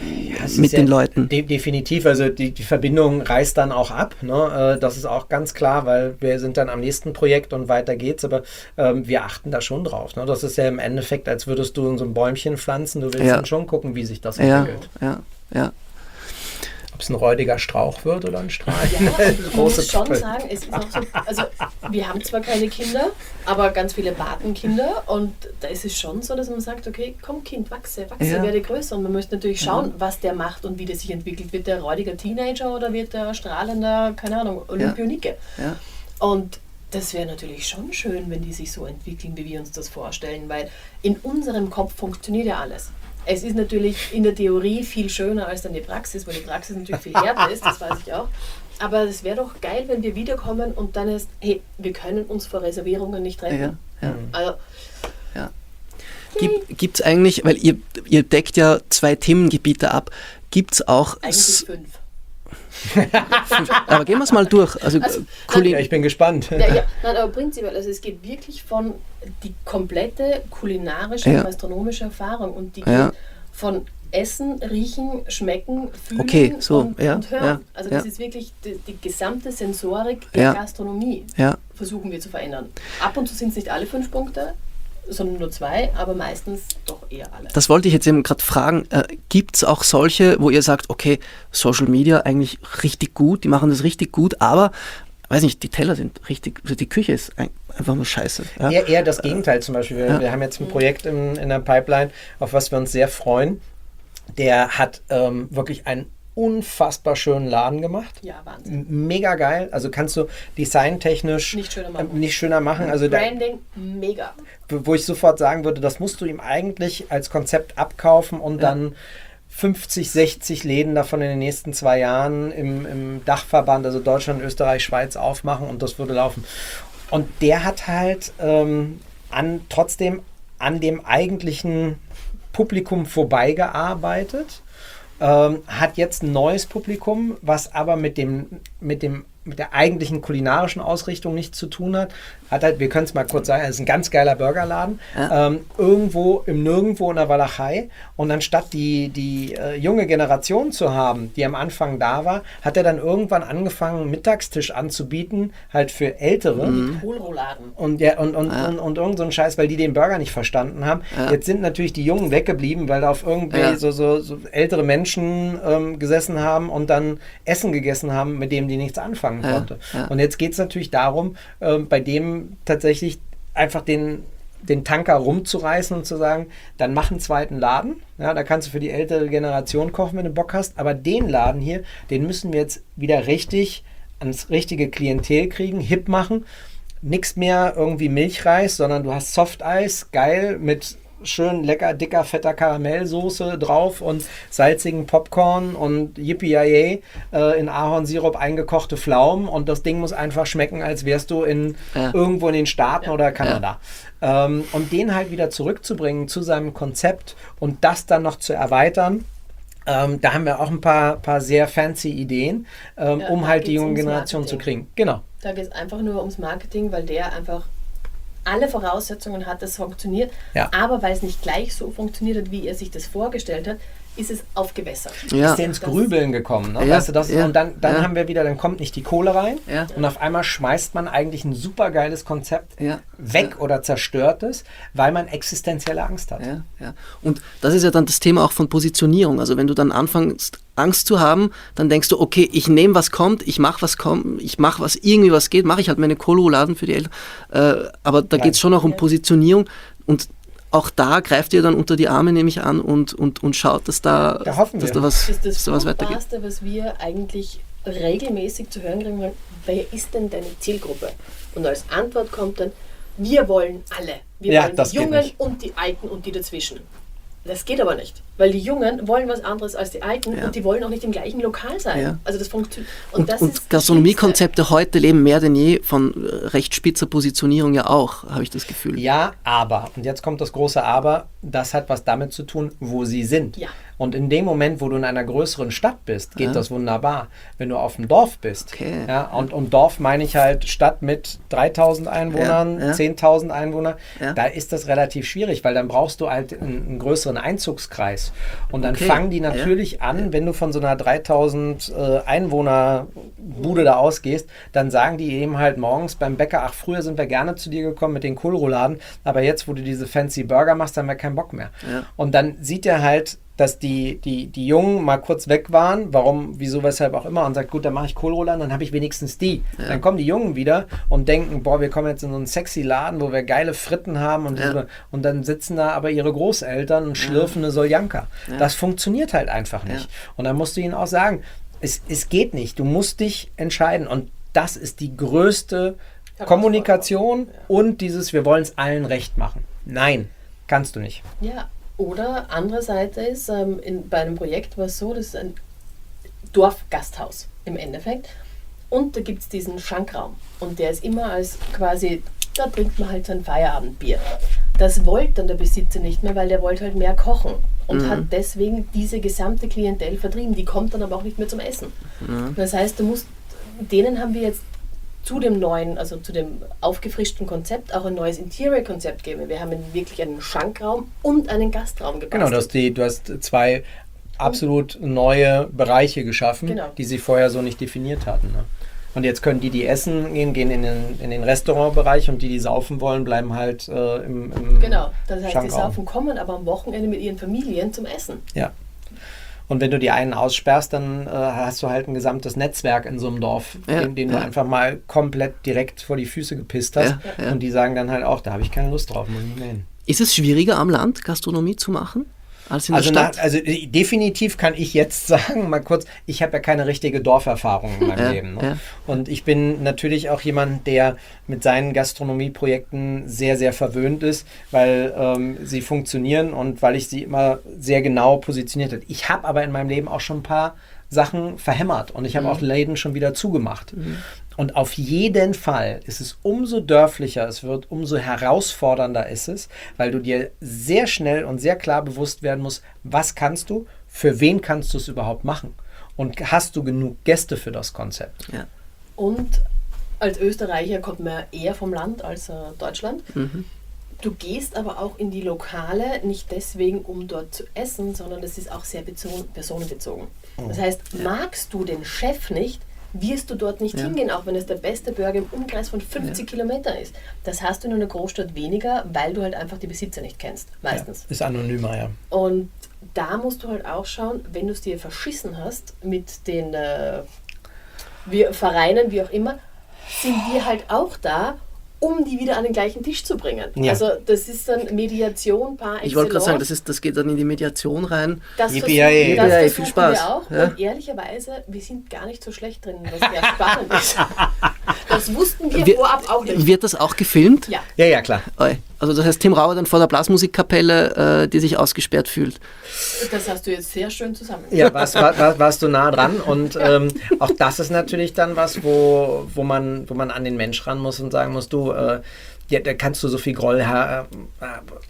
Es mit ist den ja Leuten. De definitiv, also die, die Verbindung reißt dann auch ab. Ne? Äh, das ist auch ganz klar, weil wir sind dann am nächsten Projekt und weiter geht's, aber ähm, wir achten da schon drauf. Ne? Das ist ja im Endeffekt, als würdest du in so ein Bäumchen pflanzen, du willst Ja. dann schon gucken, wie sich das Ja, entwickelt. ja, ja. Ob es ein räudiger Strauch wird oder ein Strahl. Ja, man Große muss schon Pappel. sagen, es ist auch so, also wir haben zwar keine Kinder, aber ganz viele Patenkinder und da ist es schon so, dass man sagt, okay, komm Kind, wachse, wachse, Ja. werde größer und man möchte natürlich schauen, was der macht und wie der sich entwickelt. Wird der räudiger Teenager oder wird der strahlender, keine Ahnung, Olympionike? Ja. Und das wäre natürlich schon schön, wenn die sich so entwickeln, wie wir uns das vorstellen, weil in unserem Kopf funktioniert ja alles. Es ist natürlich in der Theorie viel schöner als dann die Praxis, weil die Praxis natürlich viel härter ist, das weiß ich auch. Aber es wäre doch geil, wenn wir wiederkommen und dann ist, hey, wir können uns vor Reservierungen nicht ja, treffen. ja. Also, Gibt es eigentlich, weil ihr, ihr deckt ja zwei Themengebiete ab, gibt es auch, eigentlich s- fünf. aber gehen wir es mal durch. Also, Also, Kulin- Ja, ich bin gespannt. Ja, ja, nein, aber prinzipiell, also es geht wirklich von die komplette kulinarische, Ja. gastronomische Erfahrung und die geht Ja. von Essen, Riechen, Schmecken, Fühlen Okay, so, und, ja, und Hören. ja, also das ja. ist wirklich die, die gesamte Sensorik der Ja. Gastronomie ja. versuchen wir zu verändern. Ab und zu sind es nicht alle fünf Punkte, sondern nur zwei, aber meistens doch eher alle. Das wollte ich jetzt eben gerade fragen. Äh, Gibt es auch solche, wo ihr sagt, okay, Social Media eigentlich richtig gut, die machen das richtig gut, aber, weiß nicht, die Teller sind richtig, also die Küche ist ein, einfach nur scheiße. Ja? Eher, eher das Gegenteil zum Beispiel. Wir, Ja. wir haben jetzt ein Projekt in, in der Pipeline, auf was wir uns sehr freuen. Der hat ähm, wirklich einen unfassbar schönen Laden gemacht. Ja, Wahnsinn. M- Mega geil. Also kannst du designtechnisch Nicht schöner machen. ähm, nicht schöner machen. Also da, Branding, mega. wo ich sofort sagen würde, das musst du ihm eigentlich als Konzept abkaufen und Ja. dann fünfzig, sechzig Läden davon in den nächsten zwei Jahren im, im Dachverband, also Deutschland, Österreich, Schweiz aufmachen und das würde laufen. Und der hat halt ähm, an, trotzdem an dem eigentlichen Publikum vorbeigearbeitet ähm, hat jetzt ein neues Publikum, was aber mit dem, mit dem mit der eigentlichen kulinarischen Ausrichtung nichts zu tun hat. Hat halt, wir können es mal kurz sagen, es ist ein ganz geiler Burgerladen, ja. ähm, irgendwo im Nirgendwo in der Walachei. Und anstatt die, die äh, junge Generation zu haben, die am Anfang da war, hat er dann irgendwann angefangen, einen Mittagstisch anzubieten, halt für Ältere. Mhm. Kohlrouladen. Und, ja, und, und, ja. und, und irgend so ein Scheiß, weil die den Burger nicht verstanden haben. Ja. Jetzt sind natürlich die Jungen weggeblieben, weil da auf irgendwie ja. so, so, so ältere Menschen ähm, gesessen haben und dann Essen gegessen haben, mit dem die nichts anfangen Ja. konnte. Ja. Und jetzt geht es natürlich darum, ähm, bei dem tatsächlich einfach den, den Tanker rumzureißen und zu sagen, dann mach einen zweiten Laden. Ja, da kannst du für die ältere Generation kochen, wenn du Bock hast. Aber den Laden hier, den müssen wir jetzt wieder richtig ans richtige Klientel kriegen, hip machen. Nichts mehr irgendwie Milchreis, sondern du hast Softeis, geil, mit schön lecker, dicker, fetter Karamellsoße drauf und salzigen Popcorn und Yippie-Yay äh, in Ahornsirup eingekochte Pflaumen und das Ding muss einfach schmecken, als wärst du in Ja. irgendwo in den Staaten Ja. oder Kanada. Ja. Ähm, und den halt wieder zurückzubringen zu seinem Konzept und das dann noch zu erweitern. Ähm, da haben wir auch ein paar, paar sehr fancy Ideen, ähm, Ja, um da halt die geht's junge ums Generation zu Marketing. kriegen. Genau. Da geht es einfach nur ums Marketing, weil der einfach alle Voraussetzungen hat, dass es funktioniert. Ja. Aber weil es nicht gleich so funktioniert hat, wie er sich das vorgestellt hat, ist es aufgewässert. Ja. Ist der ins Das- Grübeln gekommen. Ne? Ja, Weißt du, das ja, und dann, dann ja. haben wir wieder, dann kommt nicht die Kohle rein Ja. und auf einmal schmeißt man eigentlich ein super geiles Konzept Ja. weg oder zerstört es, weil man existenzielle Angst hat. Ja, ja. Und das ist ja dann das Thema auch von Positionierung. Also wenn du dann anfängst, Angst zu haben, dann denkst du, okay, ich nehme, was kommt, ich mache, was kommt, ich mache, was irgendwie was geht, mache ich halt meine Kohlrouladen für die Eltern. Äh, aber da geht es schon auch um Positionierung und auch da greift ihr dann unter die Arme, nehme ich an, und, und, und schaut, dass da, Da hoffen dass wir. da was, Das ist das dass da was weitergeht. Furchtbarste, was wir eigentlich regelmäßig zu hören kriegen wollen. Wer ist denn deine Zielgruppe? Und als Antwort kommt dann, wir wollen alle. Wir Ja, wollen das die geht Jungen nicht. und die Alten und die dazwischen. Das geht aber nicht, weil die Jungen wollen was anderes als die Alten Ja. und die wollen auch nicht im gleichen Lokal sein. Ja. Also das funktioniert. Und, das und ist das Gastronomiekonzepte heute leben mehr denn je von äh, recht spitzer Positionierung ja auch, habe ich das Gefühl. Ja, aber, und jetzt kommt das große Aber, das hat was damit zu tun, wo sie sind. Ja. Und in dem Moment, wo du in einer größeren Stadt bist, geht Ja. das wunderbar. Wenn du auf dem Dorf bist, Okay. ja, und, und Dorf meine ich halt Stadt mit dreitausend Einwohnern, Ja, ja. zehntausend Einwohner, Ja. da ist das relativ schwierig, weil dann brauchst du halt einen, einen größeren Einzugskreis. Und dann Okay. fangen die Ja. natürlich an, wenn du von so einer dreitausend äh, Einwohner Bude da ausgehst, dann sagen die eben halt morgens beim Bäcker, ach, früher sind wir gerne zu dir gekommen mit den Kohlrouladen, aber jetzt, wo du diese fancy Burger machst, haben wir keinen Bock mehr. Ja. Und dann sieht er halt, dass die, die, die Jungen mal kurz weg waren, warum, wieso, weshalb auch immer, und sagt, gut, dann mache ich Kohlrouladen, dann habe ich wenigstens die. Ja. Dann kommen die Jungen wieder und denken, boah, wir kommen jetzt in so einen sexy Laden, wo wir geile Fritten haben und, Ja. diese, und dann sitzen da aber ihre Großeltern und schlürfen eine Soljanka. Ja. Das funktioniert halt einfach nicht. Ja. Und dann musst du ihnen auch sagen, es, es geht nicht, du musst dich entscheiden und das ist die größte Kommunikation und dieses, wir wollen es allen recht machen. Nein, kannst du nicht. Ja, oder andere Seite ist, ähm, in, bei einem Projekt war es so, das ist ein Dorfgasthaus im Endeffekt. Und da gibt es diesen Schankraum. Und der ist immer als quasi, da trinkt man halt sein Feierabendbier. Das wollte dann der Besitzer nicht mehr, weil der wollte halt mehr kochen. Und Mhm. hat deswegen diese gesamte Klientel vertrieben. Die kommt dann aber auch nicht mehr zum Essen. Mhm. Das heißt, du musst, denen haben wir jetzt zu dem neuen, also zu dem aufgefrischten Konzept auch ein neues Interior-Konzept geben. Wir haben wirklich einen Schankraum und einen Gastraum gebastelt. Genau, du hast, die, du hast zwei absolut neue Bereiche geschaffen, Genau. die sie vorher so nicht definiert hatten. Ne? Und jetzt können die, die essen gehen, gehen in den, in den Restaurantbereich und die, die saufen wollen, bleiben halt äh, im, im Genau, das heißt, die Schankraum. saufen kommen aber am Wochenende mit ihren Familien zum Essen. Ja. Und wenn du die einen aussperrst, dann äh, hast du halt ein gesamtes Netzwerk in so einem Dorf, Ja, den, den ja. du einfach mal komplett direkt vor die Füße gepisst hast. Ja, ja. Und die sagen dann halt auch, da habe ich keine Lust drauf, muss ich nicht mehr hin. Ist es schwieriger am Land, Gastronomie zu machen, als in Also, der na, Stadt? also äh, definitiv kann ich jetzt sagen, mal kurz, ich habe ja keine richtige Dorferfahrung in meinem Ja, Leben. Ne? ja. Und ich bin natürlich auch jemand, der mit seinen Gastronomieprojekten sehr, sehr verwöhnt ist, weil ähm, sie funktionieren und weil ich sie immer sehr genau positioniert habe. Ich habe aber in meinem Leben auch schon ein paar Sachen verhämmert und ich habe Mhm. auch Läden schon wieder zugemacht. Und auf jeden Fall ist es umso dörflicher, es wird umso herausfordernder ist es, weil du dir sehr schnell und sehr klar bewusst werden musst, was kannst du, für wen kannst du es überhaupt machen? Und hast du genug Gäste für das Konzept? Ja. Und als Österreicher kommt man eher vom Land als äh, Deutschland. Mhm. Du gehst aber auch in die Lokale, nicht deswegen, um dort zu essen, sondern das ist auch sehr bezogen, personenbezogen. Das heißt, magst du den Chef nicht, wirst du dort nicht Ja. hingehen, auch wenn es der beste Burger im Umkreis von fünfzig Ja. Kilometern ist. Das hast du in einer Großstadt weniger, weil du halt einfach die Besitzer nicht kennst, meistens. Ja, ist anonymer, ja. Und da musst du halt auch schauen, wenn du es dir verschissen hast mit den äh, wir Vereinen, wie auch immer, sind wir halt auch da, um die wieder an den gleichen Tisch zu bringen. Ja. Also das ist dann Mediation par excellence. Ich wollte gerade sagen, das, ist, das geht dann in die Mediation rein. Das Yippie, versuchen, yay. das Yippie, yay, versuchen viel Spaß. wir auch. Ja. Und ehrlicherweise, wir sind gar nicht so schlecht drin, was sehr spannend ist. Das wussten wir, Wir- vorab auch nicht. Wird das auch gefilmt? Ja. Ja, ja, klar. Oi. Also das heißt, Tim Rauer dann vor der Blasmusikkapelle, äh, die sich ausgesperrt fühlt. Das hast du jetzt sehr schön zusammen. Ja, warst, war, war, warst du nah dran und ähm, auch das ist natürlich dann was, wo, wo, man, wo man an den Mensch ran muss und sagen muss, du, äh, ja, da kannst du so viel Groll her, äh,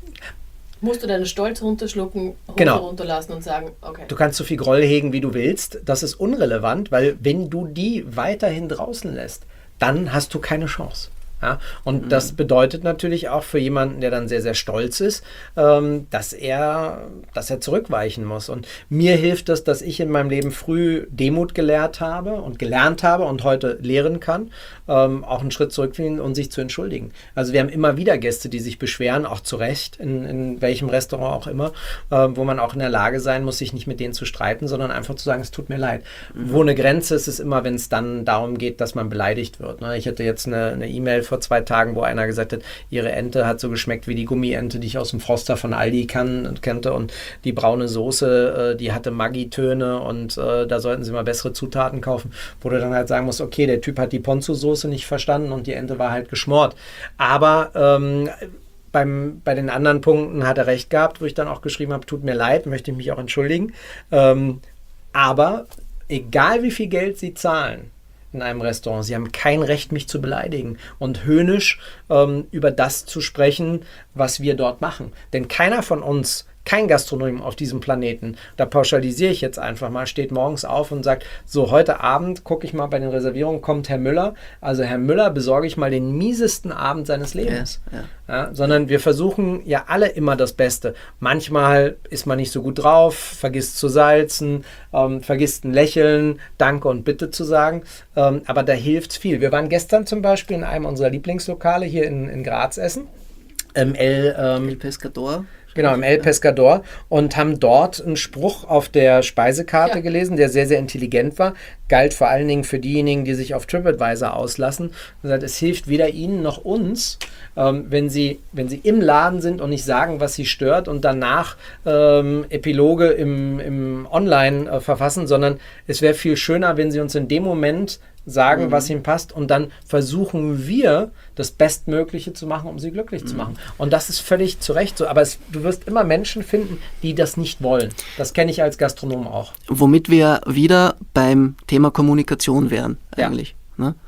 Musst du deinen Stolz runterschlucken, Hose Genau. runterlassen und sagen, okay. du kannst so viel Groll hegen, wie du willst. Das ist unrelevant, weil wenn du die weiterhin draußen lässt, dann hast du keine Chance. Ja? Und das bedeutet natürlich auch für jemanden, der dann sehr, sehr stolz ist, ähm, dass er, dass er zurückweichen muss. Und mir hilft es, dass ich in meinem Leben früh Demut gelehrt habe und gelernt habe und heute lehren kann, ähm, auch einen Schritt zurückgehen und sich zu entschuldigen. Also wir haben immer wieder Gäste, die sich beschweren, auch zu Recht, in, in welchem Restaurant auch immer, äh, wo man auch in der Lage sein muss, sich nicht mit denen zu streiten, sondern einfach zu sagen, es tut mir leid. Mhm. Wo eine Grenze ist, ist immer, wenn es dann darum geht, dass man beleidigt wird. Ne? Ich hatte jetzt eine, eine E-Mail vor zwei Tagen, wo einer gesagt hat, ihre Ente hat so geschmeckt wie die Gummiente, die ich aus dem Froster von Aldi kann, kannte, und die braune Soße, äh, die hatte Maggi-Töne und äh, da sollten sie mal bessere Zutaten kaufen, wo du dann halt sagen musst, okay, der Typ hat die Ponzu-Soße nicht verstanden und die Ente war halt geschmort. Aber ähm, beim, bei den anderen Punkten hat er recht gehabt, wo ich dann auch geschrieben habe, tut mir leid, möchte ich mich auch entschuldigen. Ähm, aber egal wie viel Geld sie zahlen in einem Restaurant, sie haben kein Recht, mich zu beleidigen und höhnisch ähm, über das zu sprechen, was wir dort machen. Denn keiner von uns, kein Gastronom auf diesem Planeten, da pauschalisiere ich jetzt einfach mal, steht morgens auf und sagt, so heute Abend gucke ich mal bei den Reservierungen, kommt Herr Müller, also Herr Müller besorge ich mal den miesesten Abend seines Lebens. Ja, ja. Ja, sondern wir versuchen ja alle immer das Beste. Manchmal ist man nicht so gut drauf, vergisst zu salzen, ähm, vergisst ein Lächeln, Danke und Bitte zu sagen, ähm, aber da hilft es viel. Wir waren gestern zum Beispiel in einem unserer Lieblingslokale hier in, in Graz essen, im El, ähm, El Pescador. Genau, im El Pescador, und haben dort einen Spruch auf der Speisekarte Ja. gelesen, der sehr, sehr intelligent war. Galt vor allen Dingen für diejenigen, die sich auf TripAdvisor auslassen. Und gesagt, es hilft weder Ihnen noch uns, ähm, wenn, Sie, wenn Sie im Laden sind und nicht sagen, was Sie stört und danach ähm, Epiloge im, im Online äh, verfassen, sondern es wäre viel schöner, wenn Sie uns in dem Moment sagen, mhm. was Ihnen passt, und dann versuchen wir, das Bestmögliche zu machen, um Sie glücklich mhm. zu machen. Und das ist völlig zu Recht so. Aber es, du wirst immer Menschen finden, die das nicht wollen. Das kenne ich als Gastronom auch. Womit wir wieder beim Thema Kommunikation wären, eigentlich. Ja. Ne?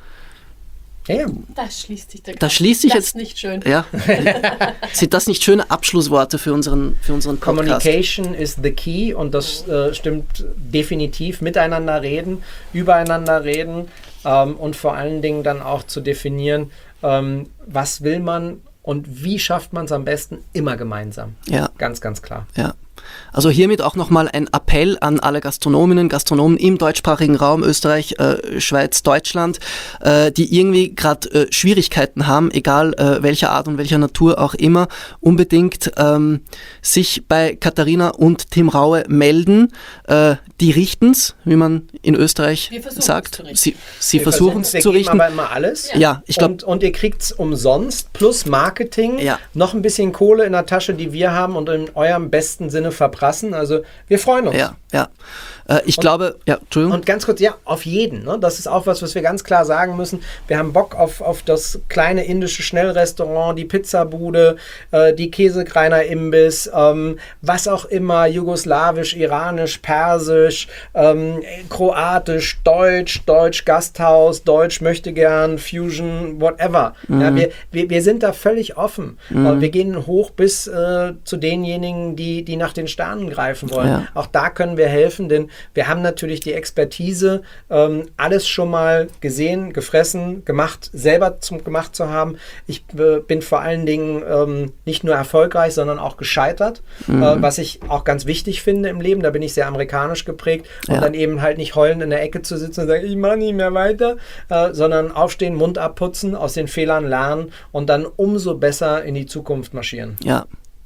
Ja, ja. Das schließt sich der Da schließt sich das jetzt- ist nicht schön. Ja. Sind das nicht schöne Abschlussworte für unseren, für unseren Podcast? Communication is the key, und das äh, stimmt definitiv. Miteinander reden, übereinander reden, ähm, und vor allen Dingen dann auch zu definieren, ähm, was will man und wie schafft man es am besten, immer gemeinsam. Ja. Ganz, ganz klar. Ja. Also hiermit auch nochmal ein Appell an alle Gastronominnen, Gastronomen im deutschsprachigen Raum, Österreich, äh, Schweiz, Deutschland, äh, die irgendwie gerade äh, Schwierigkeiten haben, egal äh, welcher Art und welcher Natur auch immer, unbedingt ähm, sich bei Katharina und Tim Raue melden. Äh, die richten's, wie man in Österreich Wir versuchen's sagt. zu richten. Sie, sie Wir versuchen es wir zu geben richten. aber immer alles. Ja, ich glaube, und, und ihr kriegt es umsonst, plus Marketing, Ja. noch ein bisschen Kohle in der Tasche, die wir haben und in eurem besten Sinne verprassen. Also wir freuen uns. ja, ja. Äh, ich glaube, ja, Entschuldigung. Und ganz kurz, ja, auf jeden. Ne? Das ist auch was, was wir ganz klar sagen müssen. Wir haben Bock auf, auf das kleine indische Schnellrestaurant, die Pizzabude, äh, die Käsekreiner Imbiss, ähm, was auch immer, jugoslawisch, iranisch, persisch, ähm, kroatisch, deutsch, deutsch Gasthaus, deutsch möchte gern, Fusion, whatever. Mhm. Ja, wir, wir, wir sind da völlig offen. Mhm. Wir gehen hoch bis äh, zu denjenigen, die, die nach den den Sternen greifen wollen. Ja. Auch da können wir helfen, denn wir haben natürlich die Expertise, ähm, alles schon mal gesehen, gefressen, gemacht, selber zum, gemacht zu haben. Ich äh, bin vor allen Dingen ähm, nicht nur erfolgreich, sondern auch gescheitert, mhm. äh, was ich auch ganz wichtig finde im Leben. Da bin ich sehr amerikanisch geprägt und ja. dann eben halt nicht heulend in der Ecke zu sitzen und sagen, ich mache nicht mehr weiter, äh, sondern aufstehen, Mund abputzen, aus den Fehlern lernen und dann umso besser in die Zukunft marschieren. Ja.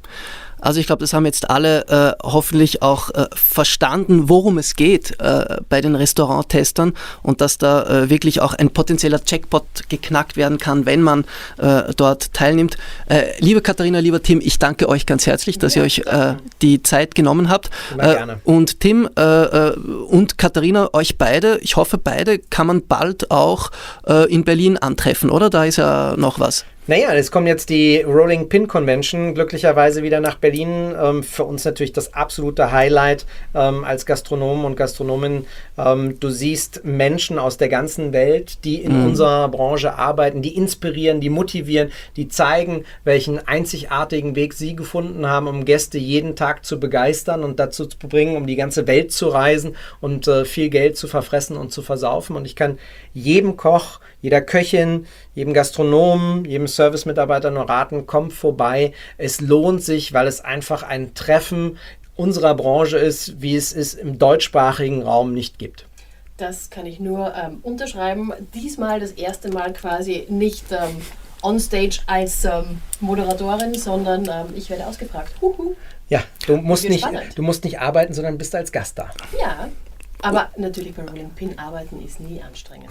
Also ich glaube, das haben jetzt alle äh, hoffentlich auch äh, verstanden, worum es geht äh, bei den Restauranttestern und dass da äh, wirklich auch ein potenzieller Jackpot geknackt werden kann, wenn man äh, dort teilnimmt. Äh, liebe Katharina, lieber Tim, ich danke euch ganz herzlich, dass ja, ihr euch äh, die Zeit genommen habt. Immer gerne. Äh, und Tim äh, äh, und Katharina, euch beide, ich hoffe beide, kann man bald auch äh, in Berlin antreffen, oder? Da ist ja noch was. Naja, es kommt jetzt die Rolling Pin Convention glücklicherweise wieder nach Berlin. Ähm, für uns natürlich das absolute Highlight ähm, als Gastronomen und Gastronomen. Ähm, du siehst Menschen aus der ganzen Welt, die in mhm. unserer Branche arbeiten, die inspirieren, die motivieren, die zeigen, welchen einzigartigen Weg sie gefunden haben, um Gäste jeden Tag zu begeistern und dazu zu bringen, um die ganze Welt zu reisen und äh, viel Geld zu verfressen und zu versaufen. Und ich kann jedem Koch, jeder Köchin, jedem Gastronomen, jedem Service-Mitarbeiter nur raten, kommt vorbei. Es lohnt sich, weil es einfach ein Treffen unserer Branche ist, wie es es im deutschsprachigen Raum nicht gibt. Das kann ich nur ähm, unterschreiben. Diesmal das erste Mal quasi nicht ähm, on stage als ähm, Moderatorin, sondern ähm, ich werde ausgefragt. Huhu. Ja, du musst, nicht, spannend. du musst nicht arbeiten, sondern bist als Gast da. Ja. Aber natürlich bei Rolling Pin arbeiten ist nie anstrengend.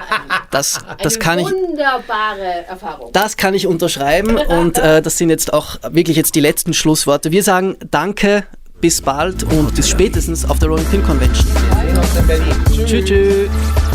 Das, das kann ich, wunderbare Erfahrung. Das kann ich unterschreiben und äh, das sind jetzt auch wirklich jetzt die letzten Schlussworte. Wir sagen danke, bis bald und bis spätestens auf der Rolling Pin Convention. Wir sehen uns in Berlin. Tschüss. Tschüss.